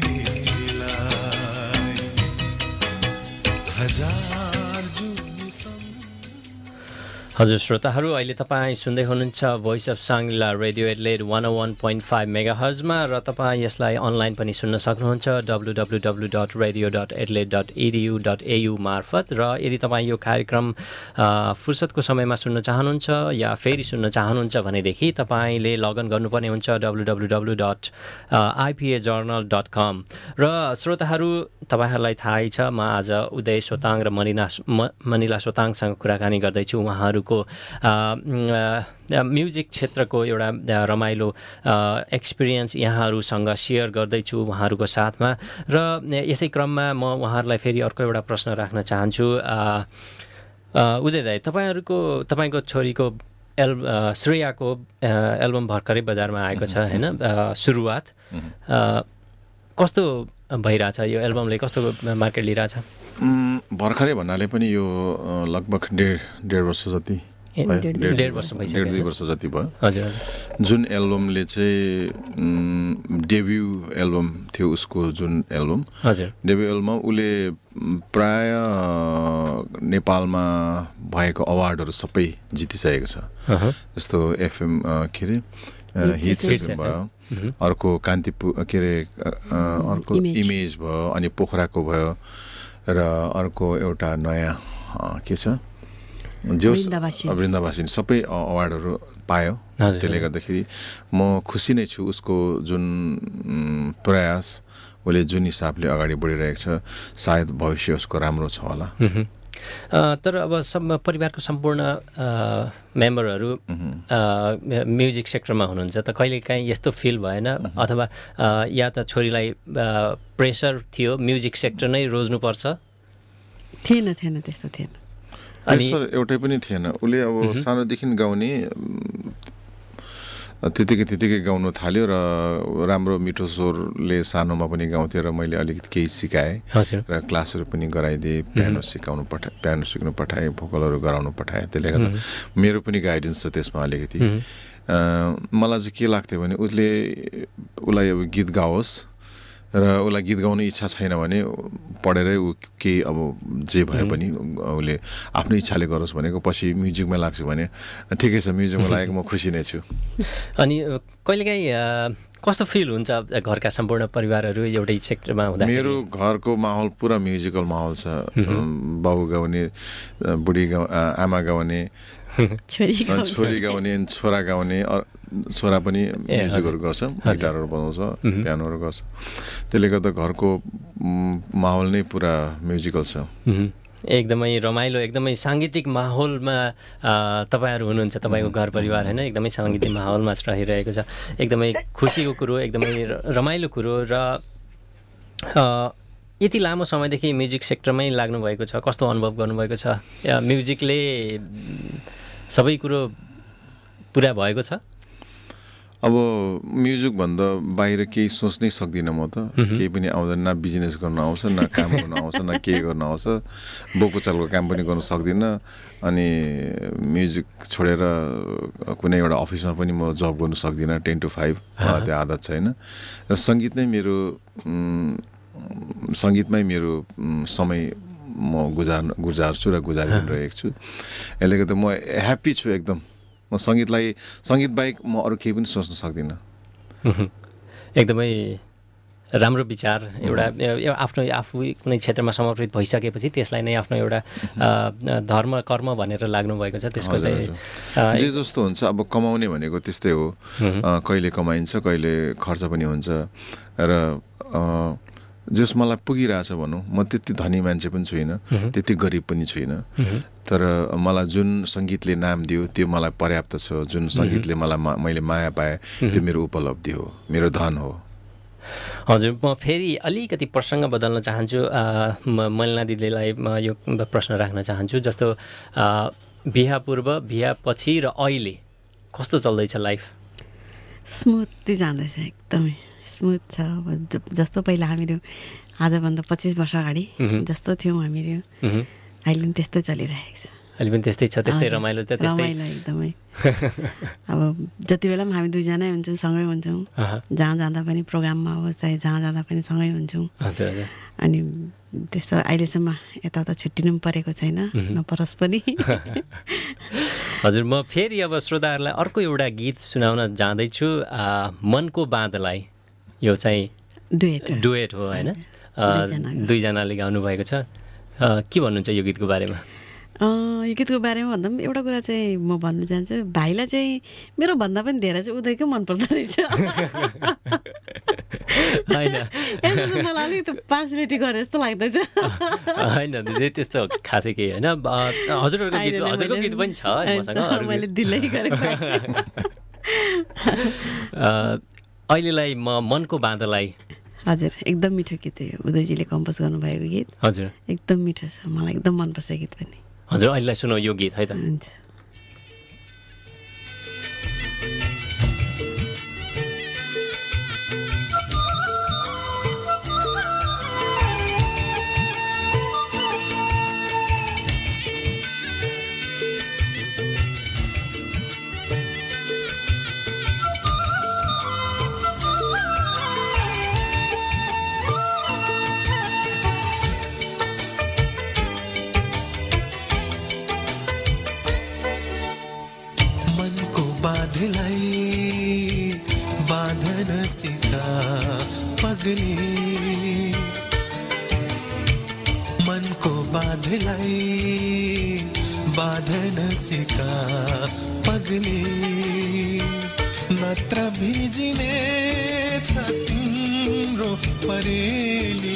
तिमीलाई हजार जुनीसम्म। हजुर श्रोताहरू, अहिले तपाईँ सुन्दै हुनुहुन्छ voice of Shangrila radio Adelaide one O one point five mega हर्जमा र तपाईँ यसलाई अनलाइन पनि सुन्न सक्नुहुन्छ W W W dot radio dot Adelaide dot edu dot AU मार्फत। र यदि तपाईँ यो कार्यक्रम फुर्सदको समयमा सुन्न चाहनुहुन्छ या फेरि सुन्न चाहनुहुन्छ भनेदेखि तपाईँले लगइन गर्नुपर्ने हुन्छ W W W dot IPA journal dot com. र श्रोताहरू, तपाईँहरूलाई थाहै छ म आज उदय सोताङ र मनिला मनिला सोताङसँग कुराकानी गर्दैछु। उहाँहरूको म्युजिक क्षेत्रको एउटा रमाइलो एक्सपिरियन्स यहाँहरूसँग सेयर गर्दैछु उहाँहरूको साथमा। र यसै क्रममा म उहाँहरूलाई फेरि अर्को एउटा प्रश्न राख्न चाहन्छु। उदय दाइ, तपाईँहरूको तपाईँको छोरीको एल्ब श्रेयाको एल्बम भर्खरै बजारमा आएको छ होइन, सुरुवात कस्तो भइरहेछ? यो एल्बमले कस्तो मार्केट लिइरहेछ? भर्खरै भन्नाले पनि यो लगभग डेढ डेढ वर्ष जति डेढ वर्ष भइसक्यो, डेढ दुई वर्ष जति भयो। हजुर। जुन एल्बमले चाहिँ डेब्यू एल्बम थियो उसको, जुन एल्बम हजुर डेब्यू एल्बममा उसले प्राय नेपालमा भएको अवार्डहरू सबै जितिसकेको छ। जस्तो एफएम के अरे हिट्स भयो, अर्को कान्तिपुर के अरे अर्को इमेज भयो, अनि पोखराको भयो, र अर्को एउटा नयाँ के छ जोस वृन्दावासिनी, सबै अवार्डहरू पायो। त्यसले गर्दाखेरि म खुसी नै छु उसको जुन प्रयास, उसले जुन हिसाबले अगाडि बढिरहेको छ, सायद भविष्य उसको राम्रो छ होला। तर अब सब परिवारको सम्पूर्ण मेम्बरहरू म्युजिक सेक्टरमा हुनुहुन्छ, त कहिलेकाहीँ यस्तो फिल भएन अथवा या त छोरीलाई प्रेसर थियो म्युजिक सेक्टर नै रोज्नुपर्छ? थिएन थिएन त्यस्तो थिएन, प्रेसर एउटै पनि थिएन। उसले अब सानोदेखि गाउने, त्यतिकै त्यतिकै गाउनु थाल्यो र राम्रो मिठो स्वरले सानोमा पनि गाउँथ्यो र मैले अलिकति केही सिकाएँ र क्लासहरू पनि गराइदिएँ, पियानो सिकाउनु पठाएँ, पियानो सिक्नु पठाएँ, भोकलहरू गराउनु पठाएँ। त्यसले गर्दा मेरो पनि गाइडेन्स छ त्यसमा अलिकति। मलाई चाहिँ के लाग्थ्यो भने उसले उसलाई अब गीत गाओस् र उसलाई गीत गाउने इच्छा छैन भने पढेरै ऊ केही अब जे भए पनि उसले आफ्नो इच्छाले गरोस् भनेको, पछि म्युजिकमा लाग्छु भने ठिकै छ, म्युजिकमा लागेको म खुसी नै छु। अनि कहिलेकाहीँ कस्तो फिल हुन्छ घरका सम्पूर्ण परिवारहरू एउटै सेक्टरमा हुँदा? मेरो घरको माहौल पुरा म्युजिकल माहौल छ। बाबु गाउने, बुढी गाउ आमा गाउने, छोरी गाउने, छोरा गाउने, छोरा पनि म्युजिकहरू गर्छ, गिटारहरू बजाउँछ, पियानोहरू गर्छ। त्यसले गर्दा घरको माहौल नै पुरा म्युजिकल छ। एकदमै रमाइलो, एकदमै साङ्गीतिक माहौलमा तपाईँहरू हुनुहुन्छ, तपाईँको घर परिवार होइन, एकदमै साङ्गीतिक माहौलमा रहिरहेको छ। एकदमै खुसीको कुरो, एकदमै रमाइलो कुरो। र यति लामो समयदेखि म्युजिक सेक्टरमै लाग्नुभएको छ, कस्तो अनुभव गर्नुभएको छ? म्युजिकले सबै कुरो पुरा भएको छ? अब म्युजिक भन्दा बाहिर केही सोच्नै सक्दिनँ म त। केही पनि आउँदैन, न बिजनेस गर्न आउँछ, न काम गर्न आउँछ, न केही गर्न आउँछ। बोको चालको काम पनि गर्न सक्दिनँ। अनि म्युजिक छोडेर कुनै एउटा अफिसमा पनि म जब गर्नु सक्दिनँ, टेन टु फाइभ, मलाई त्यो आदत छैन। र सङ्गीत नै मेरो सङ्गीतमै मेरो समय म गुजार गुजार्छु र गुजारिरहेको छु। यसले गर्दा म ह्याप्पी छु एकदम। म सङ्गीतलाई, सङ्गीत बाहेक म अरू केही पनि सोच्न सक्दिनँ। एकदमै राम्रो विचार एउटा आफ्नो आफू कुनै क्षेत्रमा समर्पित भइसकेपछि त्यसलाई नै आफ्नो एउटा धर्म कर्म भनेर लाग्नु भएको छ त्यसको चाहिँ जे जस्तो हुन्छ अब कमाउने भनेको त्यस्तै हो कहिले कमाइन्छ कहिले खर्च पनि हुन्छ र जस मलाई पुगिरहेछ भनौँ म त्यति धनी मान्छे पनि छुइनँ त्यति गरिब पनि छुइनँ तर मलाई जुन सङ्गीतले नाम दियो त्यो मलाई पर्याप्त छ जुन सङ्गीतले मलाई मैले माया पाएँ त्यो मेरो उपलब्धि हो मेरो धन हो हजुर म फेरि अलिकति प्रसङ्ग बदल्न चाहन्छु मलिना दिदीलाई यो प्रश्न राख्न चाहन्छु जस्तो बिहा पूर्व बिहा पछि र अहिले कस्तो चल्दैछ लाइफ स्मुथली जाँदैछ एकदमै स्मुथ छ अब जस्तो पहिला हामीहरू आजभन्दा पच्चिस वर्ष अगाडि जस्तो थियौँ हामीहरू अहिले पनि त्यस्तै चलिरहेको छ अहिले पनि त्यस्तै छ त्यस्तै रमाइलो छ त्यस्तै रमाइलो एकदमै अब जति बेला पनि हामी दुईजनै हुन्छौँ सँगै हुन्छौँ जहाँ जाँदा पनि प्रोग्राममा होस् चाहे जहाँ जाँदा पनि सँगै हुन्छौँ हजुर हजुर अनि त्यस्तो अहिलेसम्म यताउता छुट्टिनु पनि परेको छैन नपरोस् पनि हजुर म फेरि अब श्रोताहरूलाई अर्को एउटा गीत सुनाउन जाँदैछु मनको बाँधलाई यो चाहिँ डुएट डुएट हो होइन दुईजनाले गाउनु भएको छ के भन्नुहुन्छ यो गीतको बारेमा यो गीतको बारेमा भन्दा पनि एउटा कुरा चाहिँ म भन्नु चाहन्छु भाइलाई चाहिँ मेरो भन्दा पनि धेरै चाहिँ उदयकै मनपर्दो रहेछ होइन मलाई अलिकति पार्सलिटी गरे जस्तो लाग्दैछ होइन दिदी त्यस्तो खासै केही होइन हजुरहरूको गीत हजुरको गीत पनि छ मसँग मैले दिलै गरेको अहिलेलाई म मनको बाँधलाई हजुर एकदम मिठो गीत हो उदयजीले कम्पोज गर्नुभएको गीत हजुर एकदम मिठो छ मलाई एकदम मनपर्छ गीत पनि हजुर अहिलेलाई सुनौ यो गीत है त हुन्छ मनको बाधलाई बाधन सिका पगली नत्र भिजिने छ तिम्रो परेली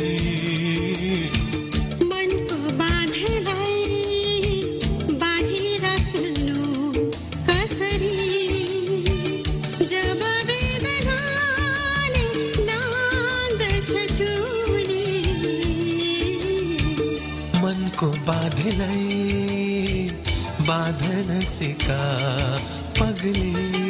बाधलाई बाधन सिका पगली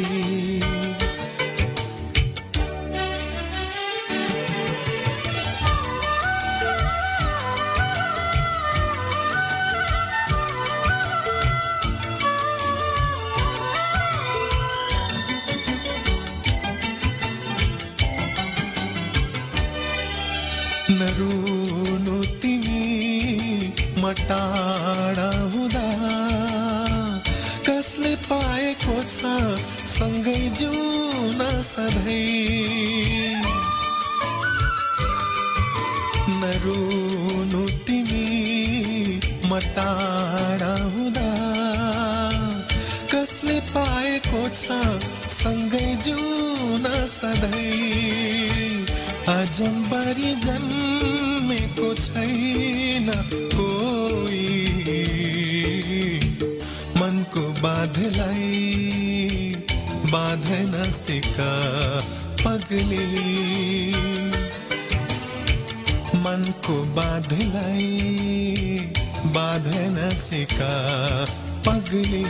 नरुनु तिमी टाढा हुँदा कसले पाएको छ सँगै जुन सधैँ नरुनु तिमी म टाढा हुँदा कसले पाएको छ सँगै जुन सधैँ अजम्बरी जन्मेको छैन कोही मनको बाधलाई बाधन सिका पगली मनको बाधलाई बाधन सिका पगली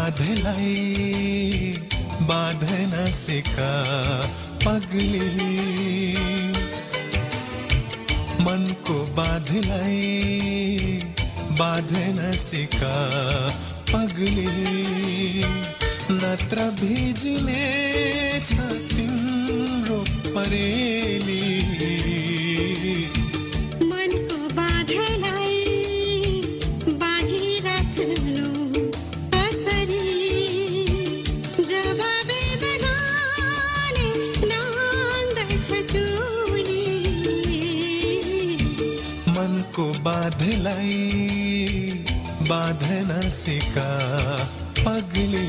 बाधलाई बाधन सिका पगली मनको बाधलाई बाधन सिका पगली नत्र भिजिने छ तिम्रो परेली मनको बाधलाई बाँधिराख्नु कसरी जब वेदनाले नाङ्दछ चुरी मनको बाधलाई बाधन सिका पगली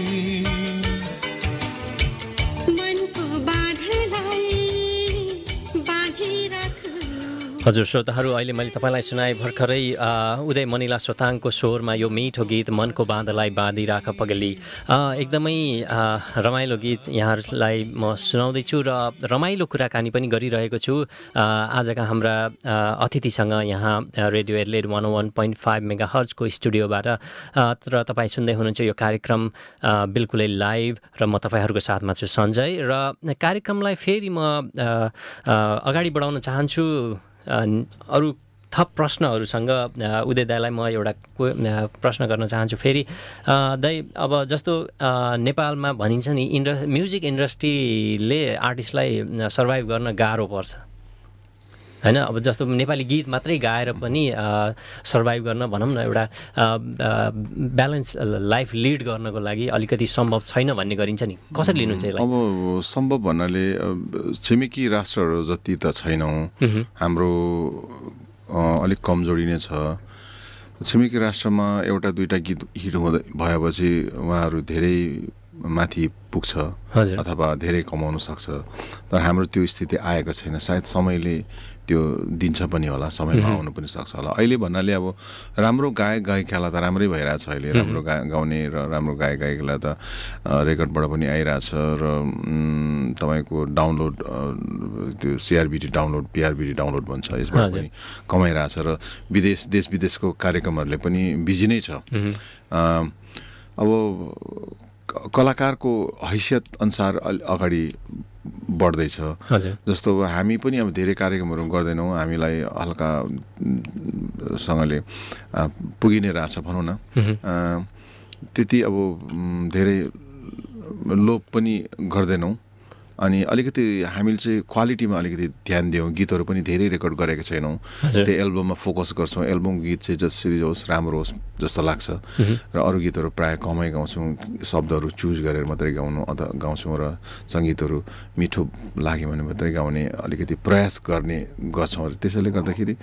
हजुर श्रोताहरू अहिले मैले तपाईँलाई सुनाएँ भर्खरै उदय मनिला सोताङको स्वरमा यो मिठो गीत मनको बाँधलाई बाँधिराख पगली एकदमै रमाइलो गीत यहाँहरूलाई म सुनाउँदैछु र रमाइलो कुराकानी पनि गरिरहेको छु आजका हाम्रा अतिथिसँग यहाँ radio Adelaide one one point five mega हर्जको स्टुडियोबाट र तपाईँ सुन्दै हुनुहुन्छ यो कार्यक्रम बिल्कुलै लाइभ र म तपाईँहरूको साथमा छु सञ्जय र कार्यक्रमलाई फेरि म अगाडि बढाउन चाहन्छु अरू थप प्रश्नहरूसँग उदय दाइलाई म एउटा प्रश्न गर्न चाहन्छु फेरि दाइ अब जस्तो नेपालमा भनिन्छ नि इन्ड म्युजिक इन्डस्ट्रीले आर्टिस्टलाई सर्भाइभ गर्न गाह्रो पर्छ हैन अब जस्तो नेपाली गीत मात्रै गाएर पनि सर्भाइभ गर्न भनौँ न एउटा ब्यालेन्स लाइफ लिड गर्नको लागि अलिकति सम्भव छैन भन्ने गरिन्छ नि कसरी लिनुहुन्छ यसलाई अब सम्भव भन्नाले छिमेकी राष्ट्रहरू जति त छैनौँ हाम्रो अलिक कमजोरी नै छ छिमेकी राष्ट्रमा एउटा दुईटा गीत हिट हुँदै भएपछि उहाँहरू धेरै माथि पुग्छ अथवा धेरै कमाउन सक्छ तर हाम्रो त्यो स्थिति आएको छैन सायद समयले त्यो दिन्छ पनि होला समयमा आउनु पनि सक्छ होला अहिले भन्नाले अब राम्रो गायक गायिकालाई त राम्रै भइरहेछ अहिले राम्रो गा गाउने र राम्रो गायक गायिकालाई त रेकर्डबाट पनि आइरहेछ र तपाईँको डाउनलोड त्यो सिआरबिटी डाउनलोड पिआरबिटी डाउनलोड भन्छ यसबाट पनि कमाइरहेछ र विदेश देश विदेशको कार्यक्रमहरूले पनि बिजी नै छ अब कलाकारको हैसियत अनुसार अगाडि बढ्दैछ जस्तो हामी पनि अब धेरै कार्यक्रमहरू गर्दैनौँ हामीलाई हल्कासँगले पुगि नै रहेछ भनौँ न त्यति अब धेरै लोभ पनि गर्दैनौँ अनि अलिकति हामीले चाहिँ क्वालिटीमा अलिकति ध्यान दियौँ गीतहरू पनि धेरै रेकर्ड गरेको छैनौँ त्यो एल्बममा फोकस गर्छौँ एल्बम गीत चाहिँ जसरी होस् राम्रो होस् जस्तो लाग्छ र अरू गीतहरू प्रायः कमै गाउँछौँ शब्दहरू चुज गरेर मात्रै गाउनु अथवा गाउँछौँ र सङ्गीतहरू मिठो लाग्यो भने मात्रै गाउने अलिकति प्रयास गर्ने गर्छौँ र त्यसैले गर्दाखेरि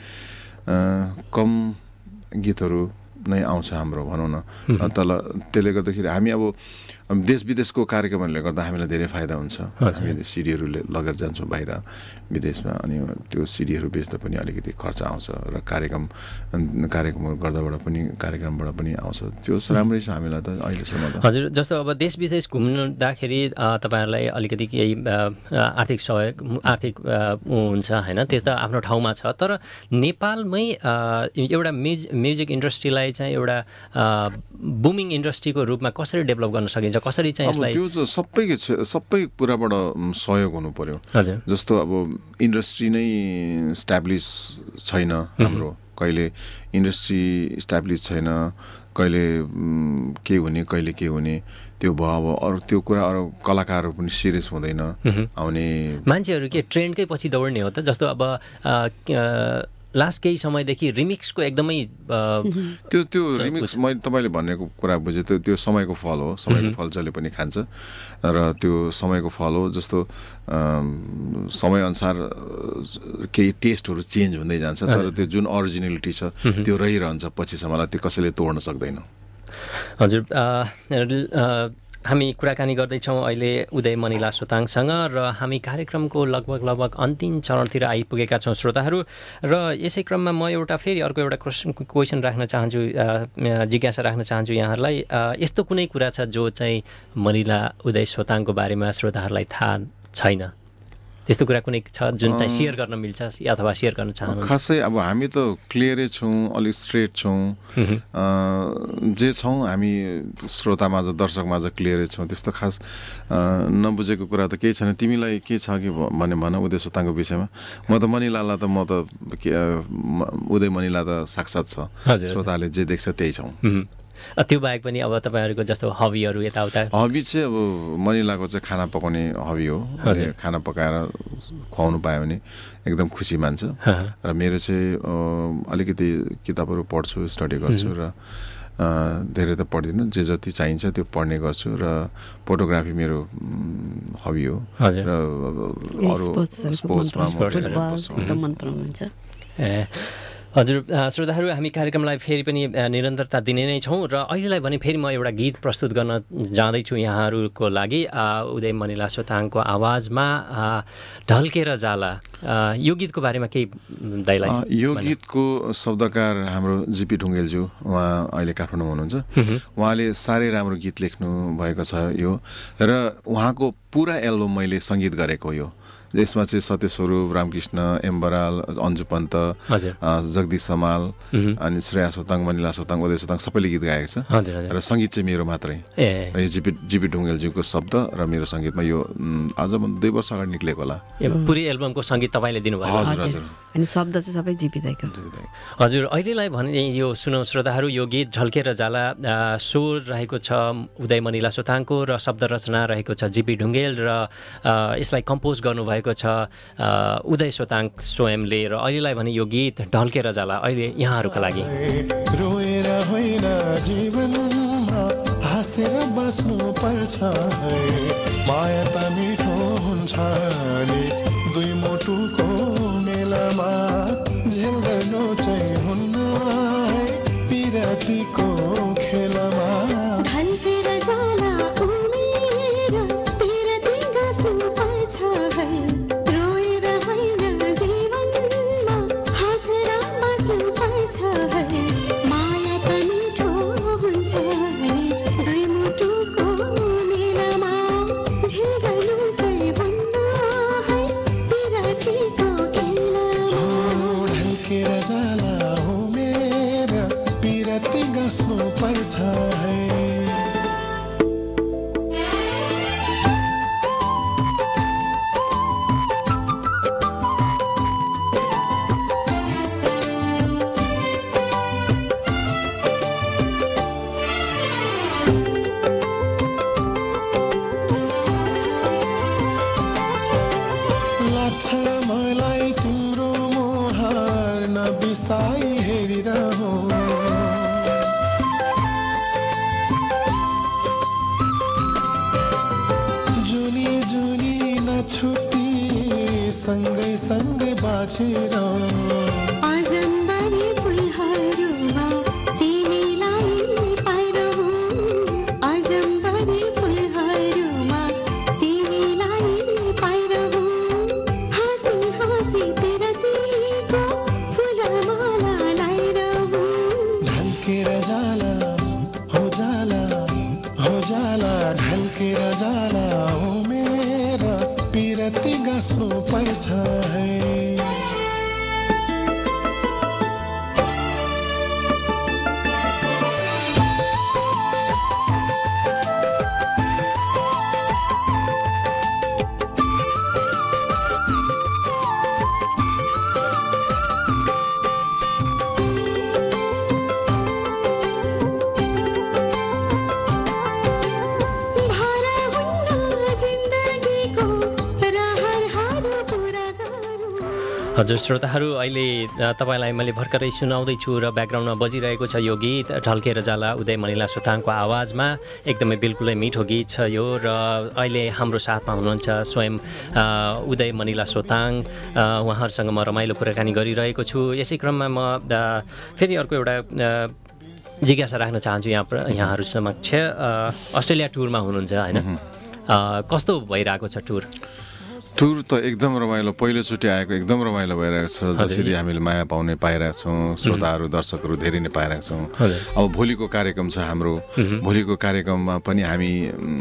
कम गीतहरू नै आउँछ हाम्रो भनौँ न तल त्यसले गर्दाखेरि हामी अब देश विदेशको कार्यक्रमहरूले गर्दा हामीलाई धेरै फाइदा हुन्छ हामी सिडीहरू लगेर जान्छौँ बाहिर विदेशमा अनि त्यो सिडीहरू बेच्दा पनि अलिकति खर्च आउँछ र कार्यक्रम कार्यक्रमहरू गर्दाबाट पनि कार्यक्रमबाट पनि आउँछ त्यो राम्रै छ हामीलाई त अहिलेसम्म त हजुर जस्तो अब देश विदेश घुम्दाखेरि तपाईँहरूलाई अलिकति केही आर्थिक सहयोग आर्थिक हुन्छ होइन त्यो त आफ्नो ठाउँमा छ तर नेपालमै एउटा म्युज म्युजिक इन्डस्ट्रीलाई चाहिँ एउटा बुमिङ इन्डस्ट्रीको रूपमा कसरी डेभलप गर्न सकिन्छ कसरी चाहिँ यसलाई त्यो चाहिँ सबै सबै कुराबाट सहयोग हुनु पर्यो जस्तो अब इन्डस्ट्री नै इस्टाब्लिस छैन हाम्रो कहिले इन्डस्ट्री इस्टाब्लिस छैन कहिले के हुने कहिले के हुने त्यो भयो अब अरू त्यो कुरा अरू कलाकारहरू पनि सिरियस हुँदैन आउने मान्छेहरू के ट्रेन्डकै पछि दौड्ने हो त जस्तो अब लास्ट केही समयदेखि रिमिक्सको एकदमै त्यो त्यो रिमिक्स मैले तपाईँले भनेको कुरा बुझेँ त्यो त्यो समयको फल हो समयको फल जसले पनि खान्छ र त्यो समयको फल हो जस्तो समयअनुसार केही टेस्टहरू चेन्ज हुँदै जान्छ तर त्यो जुन अरिजिनलिटी छ त्यो रहिरहन्छ पछिसम्मलाई त्यो कसैले तोड्न सक्दैन हजुर हामी कुराकानी गर्दैछौँ अहिले उदय मनिला सोताङसँग र हामी कार्यक्रमको लगभग लगभग अन्तिम चरणतिर आइपुगेका छौँ श्रोताहरू र यसै क्रममा म एउटा फेरि अर्को एउटा क्वेसन क्वेसन राख्न चाहन्छु जिज्ञासा राख्न चाहन्छु यहाँहरूलाई यस्तो कुनै कुरा छ जो चाहिँ मनिला उदय सोताङको बारेमा श्रोताहरूलाई थाहा छैन त्यस्तो कुरा कुनै छ जुन चाहिँ सेयर गर्न मिल्छ अथवा सेयर गर्न चाहनुहुन्छ? खासै अब हामी त क्लियरै छौँ, अलिक स्ट्रेट छौँ, जे छौँ हामी श्रोतामाझ दर्शकमाझ क्लियरै छौँ। त्यस्तो खास नबुझेको कुरा त केही छैन। तिमीलाई के छ कि भने भन उदय सोताङको विषयमा। म त मनिलाललाई त म त उदय मनिला त साक्षात् छ, श्रोताले जे देख्छ त्यही छौँ। त्यो बाहेक पनि अब तपाईँहरूको जस्तो हबीहरू यताउता? हबी चाहिँ अब मनिलाको चाहिँ खाना पकाउने हबी हो। खाना पकाएर खुवाउनु पायो भने एकदम खुसी मान्छ। र मेरो चाहिँ अलिकति किताबहरू पढ्छु, स्टडी गर्छु र धेरै त पढ्दिनँ, जे जति चाहिन्छ त्यो पढ्ने गर्छु। र फोटोग्राफी मेरो हबी हो। र अरू स्पोर्ट्समा मन पराउनुहुन्छ? ए हजुर श्रोताहरू, हामी कार्यक्रमलाई फेरि पनि निरन्तरता दिने नै छौँ र अहिलेलाई भने फेरि म एउटा गीत प्रस्तुत गर्न जाँदैछु यहाँहरूको लागि। उदय मनिला सोताङको आवाजमा ढल्केर जाला, यो गीतको बारेमा केही दाइलाई? यो गीतको शब्दकार हाम्रो जीपी ढुङ्गेलज्यू, उहाँ अहिले काठमाडौँमा हुनुहुन्छ। उहाँले साह्रै राम्रो गीत लेख्नु भएको छ यो, र उहाँको पुरा एल्बम मैले सङ्गीत गरेको यो। यसमा चाहिँ सत्यस्वरूप, रामकृष्ण, एम बराल, अन्जु पन्त, जगदीश समाल, अनि श्रेया सोताङ, मनिला सोताङ, उदय सोताङ सबैले गीत गाएको छ। र सङ्गीत चाहिँ मेरो मात्रै। यो जिपी जिपी ढुङ्गेलज्यूको शब्द र मेरो सङ्गीतमा यो आज दुई वर्ष अगाडि निक्लेको होला। पुरै एल्बमको सङ्गीत तपाईँले दिनुभयो? हजुर हजुर। अनि शब्द चाहिँ सबै जिपी दाइको? हजुर। अहिलेलाई भने यो सुनौ श्रोताहरू, यो गीत ढल्केर जाला, स्वर रहेको छ उदय मनिला सोताङको र शब्द रचना रहेको छ जिपी ढुङ्गेल, र यसलाई कम्पोज गर्नुभएको छ उदय सोताङ स्वयंले। र अहिलेलाई भने यो गीत ढल्केर जाला अहिले यहाँहरूका लागि। रोएर होइन जीवनमा हाँसेर बस्नु पर्छ, माया त मिठो हुन्छ नि दुई मुटुको मेलामा, झेल गर्नु चाहिँ हुन्न है पिरातीको खेलमा। ढल्केर जाला उमेर पिराती गाँस्नु पर्छ है, रोएर होइन जीवनमा हाँसेर बस्नु पर्छ है, माया त मिठो हुन्छ नि दुई मुटुको मेलामा, झेल गर्नु चाहिँ हुन्न है पिरातीको खेलमा। ढल्केर जाला उमेर पिराती गाँस्नु पर्छ है। लाग्छ मलाई तिम्रो मुहार नबिसाई हेरिरहँ, जुनी जुनी नछुटी सँगै सँगै बाँचेर। अजम्बरी फुलहरूमा तिमीलाई पाइरहँ, अजम्बरी फुलहरूमा तिमीलाई पाइरहँ, हाँसी हाँसी पिरातीको फुलमाला लाइरहँ। ढल्केर जाला हो जाला हो जाला, ढल्केर जाला हो मेरा पिराती गाँस्नु पर्छ है। भारा हुन्न जिन्दगीको रहरहरू पुरा गरौँ। हजुर श्रोताहरू, अहिले तपाईँलाई मैले भर्खरै सुनाउँदैछु र ब्याकग्राउन्डमा बजिरहेको छ यो गीत ढल्केर जाला, उदय मनिला सोताङको आवाजमा। एकदमै बिल्कुलै मिठो गीत छ यो, र अहिले हाम्रो साथमा हुनुहुन्छ स्वयं उदय मनिला सोताङ। उहाँहरूसँग म रमाइलो कुराकानी गरिरहेको छु। यसै क्रममा म फेरि अर्को एउटा जिज्ञासा राख्न चाहन्छु यहाँ यहाँहरू समक्ष। अस्ट्रेलिया टुरमा हुनुहुन्छ होइन, कस्तो भइरहेको छ टुर? टुर त एकदम रमाइलो पहिलोचोटि आएको एकदम रमाइलो भइरहेको छ जसरी हामीले माया पाउने पाइरहेको छौँ श्रोताहरू दर्शकहरू धेरै नै पाइरहेको छौँ अब भोलिको कार्यक्रम छ हाम्रो भोलिको कार्यक्रममा पनि हामी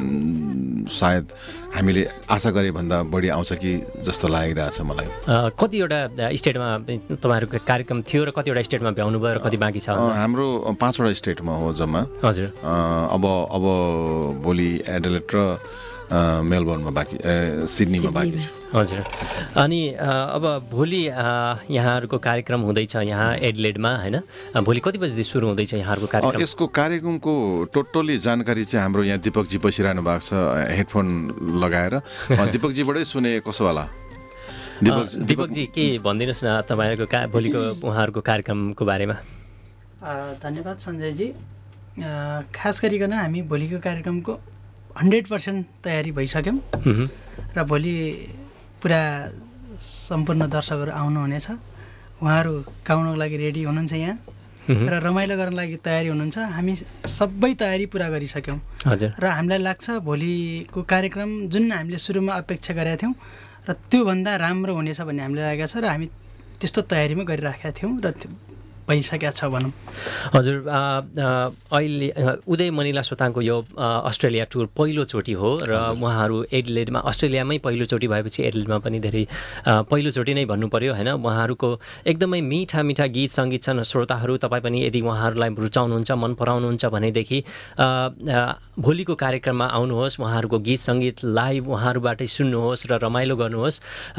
सायद हामीले आशा गरे भन्दा बढी आउँछ कि जस्तो लागिरहेछ मलाई कतिवटा स्टेटमा तपाईँहरूको कार्यक्रम थियो र कतिवटा स्टेटमा भ्याउनु भयो र कति बाँकी छ हाम्रो पाँचवटा स्टेटमा हो जम्मा हजुर अब अब भोलि एडलेड र मेलबर्नमा बाँकी सिडनीमा बाँकी छ हजुर अनि अब भोलि यहाँहरूको कार्यक्रम हुँदैछ यहाँ एडलेडमा होइन भोलि कति बजीदेखि सुरु हुँदैछ यहाँहरूको कार्यक्रम यसको कार्यक्रमको टोटल्ली जानकारी चाहिँ हाम्रो यहाँ दिपकजी बसिरहनु भएको छ हेडफोन लगाएर दिपकजीबाटै सुने कसो होला दिपक दिपकजी के भनिदिनुहोस् न तपाईँहरूको का भोलिको उहाँहरूको कार्यक्रमको बारेमा धन्यवाद सञ्जयजी खास गरिकन हामी भोलिको कार्यक्रमको हन्ड्रेड पर्सेन्ट तयारी भइसक्यौँ र भोलि पुरा सम्पूर्ण दर्शकहरू आउनुहुनेछ उहाँहरू गाउनको लागि रेडी हुनुहुन्छ यहाँ र रमाइलो गर्नको लागि तयारी हुनुहुन्छ हामी सबै तयारी पुरा गरिसक्यौँ हजुर र हामीलाई लाग्छ भोलिको कार्यक्रम जुन हामीले सुरुमा अपेक्षा गरेका थियौँ र त्योभन्दा राम्रो हुनेछ भन्ने हामीलाई लागेको छ र हामी त्यस्तो तयारीमा गरिराखेका थियौँ र भइसकेको छ भनौँ हजुर अहिले उदय मनिला सोताङको यो अस्ट्रेलिया टुर पहिलोचोटि हो र उहाँहरू एडलेडमा अस्ट्रेलियामै पहिलोचोटि भएपछि एडलेडमा पनि धेरै पहिलोचोटि नै भन्नु पर्यो होइन उहाँहरूको एकदमै मिठा मिठा गीत सङ्गीत छन् श्रोताहरू तपाईँ पनि यदि उहाँहरूलाई रुचाउनुहुन्छ मन पराउनुहुन्छ भनेदेखि भोलिको कार्यक्रममा आउनुहोस् उहाँहरूको गीत सङ्गीत लाइभ उहाँहरूबाटै सुन्नुहोस् र रमाइलो गर्नुहोस्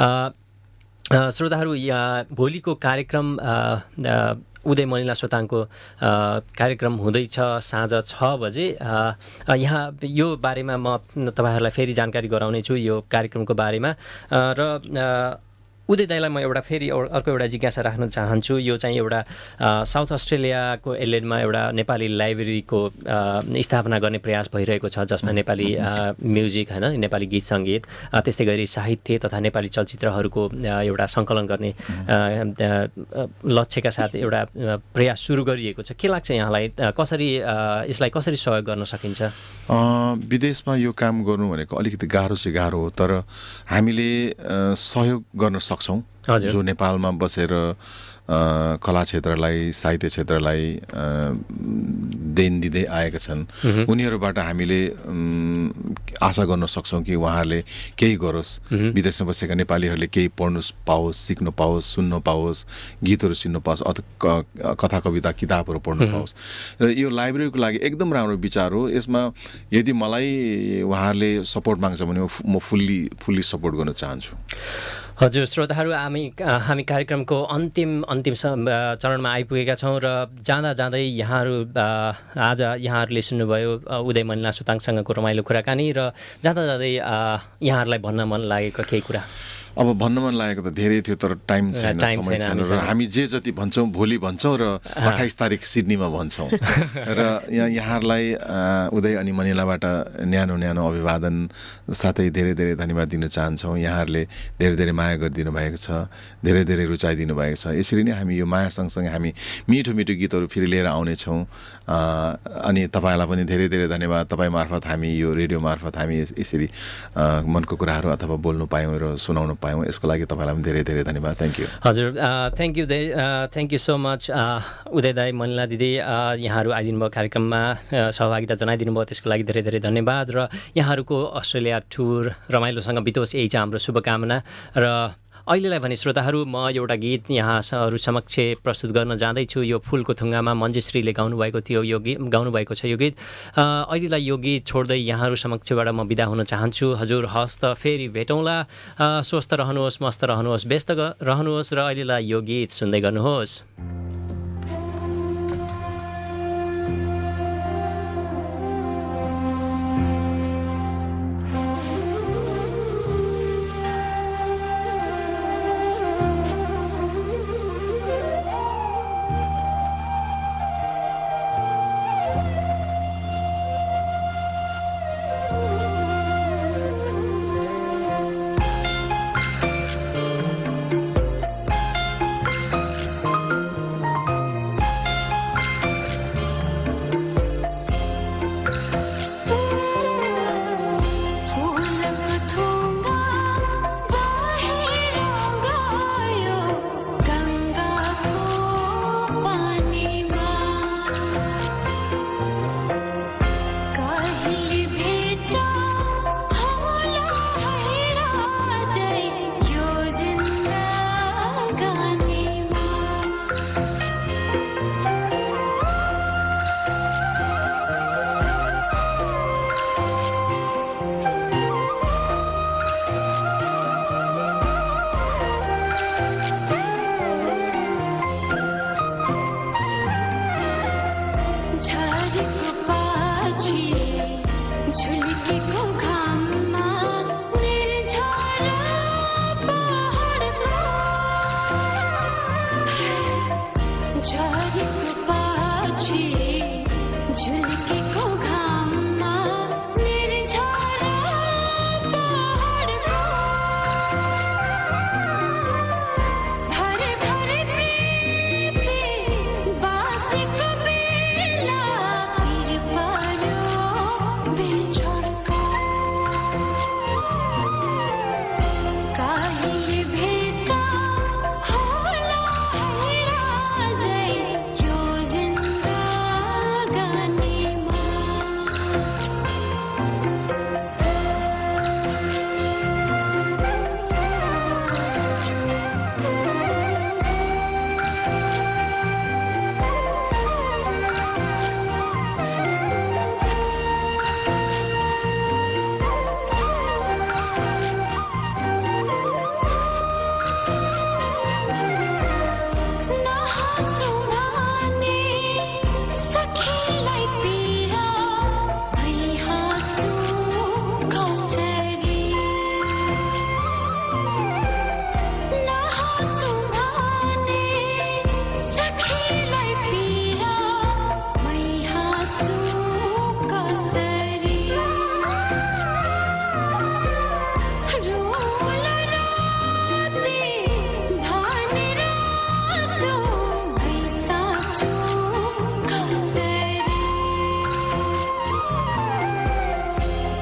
श्रोताहरू भोलिको कार्यक्रम उदय मनिला सोताङको कार्यक्रम हुँदैछ साँझ छ बजे यहाँ यो बारेमा म तपाईँहरूलाई फेरि जानकारी गराउने छु यो कार्यक्रमको बारेमा र उदय दाइलाई म एउटा फेरि अर्को एउटा जिज्ञासा राख्न चाहन्छु यो चाहिँ एउटा साउथ अस्ट्रेलियाको एडलेडमा एउटा नेपाली लाइब्रेरीको स्थापना गर्ने प्रयास भइरहेको छ जसमा नेपाली म्युजिक होइन नेपाली गीत सङ्गीत त्यस्तै गरी साहित्य तथा नेपाली चलचित्रहरूको एउटा सङ्कलन गर्ने लक्ष्यका साथ एउटा प्रयास सुरु गरिएको छ के लाग्छ यहाँलाई कसरी यसलाई कसरी सहयोग गर्न सकिन्छ विदेशमा यो काम गर्नु भनेको अलिकति गाह्रो चाहिँ गाह्रो हो तर हामीले सहयोग गर्न सक्छौँ जो नेपालमा बसेर कला क्षेत्रलाई साहित्य क्षेत्रलाई देन दिँदै आएका छन् उनीहरूबाट हामीले आशा गर्न सक्छौँ कि उहाँहरूले केही गरोस् विदेशमा बसेका नेपालीहरूले केही पढ्नु पाओस् सिक्नु पाओस् सुन्नु पाओस् गीतहरू सुन्नु पाओस् अथवा कथा कविता किताबहरू पढ्नु पाओस् र यो लाइब्रेरीको लागि एकदम राम्रो विचार हो यसमा यदि मलाई उहाँहरूले सपोर्ट माग्छ भने म फुल्ली फुल्ली सपोर्ट गर्न चाहन्छु हजुर श्रोताहरू हामी हामी कार्यक्रमको अन्तिम अन्तिम चरणमा आइपुगेका छौँ र जाँदा जाँदै यहाँहरू आज यहाँहरूले सुन्नुभयो उदय मनिला सोताङसँगको रमाइलो कुराकानी र जाँदा जाँदै यहाँहरूलाई भन्न मन लागेको केही कुरा अब भन्न मन लागेको त धेरै थियो तर टाइम छैन समय छैन र हामी जे जति भन्छौँ भोलि भन्छौँ र अट्ठाइस तारिक सिडनीमा भन्छौँ र यहाँ यहाँहरूलाई उदय अनि मनिलाबाट न्यानो न्यानो अभिवादन साथै धेरै धेरै धन्यवाद दिन चाहन्छौँ यहाँहरूले धेरै धेरै माया गरिदिनु भएको छ धेरै धेरै रुचाइदिनु भएको छ यसरी नै हामी यो माया सँगसँगै हामी मिठो मिठो गीतहरू फेरि लिएर आउनेछौँ अनि तपाईँलाई पनि धेरै धेरै धन्यवाद तपाईँ मार्फत हामी यो रेडियो मार्फत हामी यसरी मनको कुराहरू अथवा बोल्नु पायौँ र सुनाउनु पायौँ यसको लागि तपाईँलाई पनि धेरै धेरै धन्यवाद थ्याङ्क यू हजुर थ्याङ्क यू दे thank you so much Uday दाई मनिला दिदी यहाँहरू आइदिनु भयो कार्यक्रममा सहभागिता जनाइदिनु भयो त्यसको लागि धेरै धेरै धन्यवाद र यहाँहरूको अस्ट्रेलिया टुर रमाइलोसँग बितोस् यही चाहिँ हाम्रो शुभकामना र अहिलेलाई भने श्रोताहरू म एउटा गीत यहाँहरू समक्ष प्रस्तुत गर्न जाँदैछु यो फुलको थुङ्गामा मञ्जुश्रीले गाउनुभएको थियो यो गीत गाउनुभएको छ यो गीत अहिलेलाई यो गीत छोड्दै यहाँहरू समक्षबाट म बिदा हुन चाहन्छु हजुर हस्त फेरि भेटौँला स्वस्थ रहनुहोस् मस्त रहनुहोस् व्यस्त रहनुहोस् र अहिलेलाई यो गीत सुन्दै गर्नुहोस्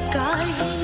काहे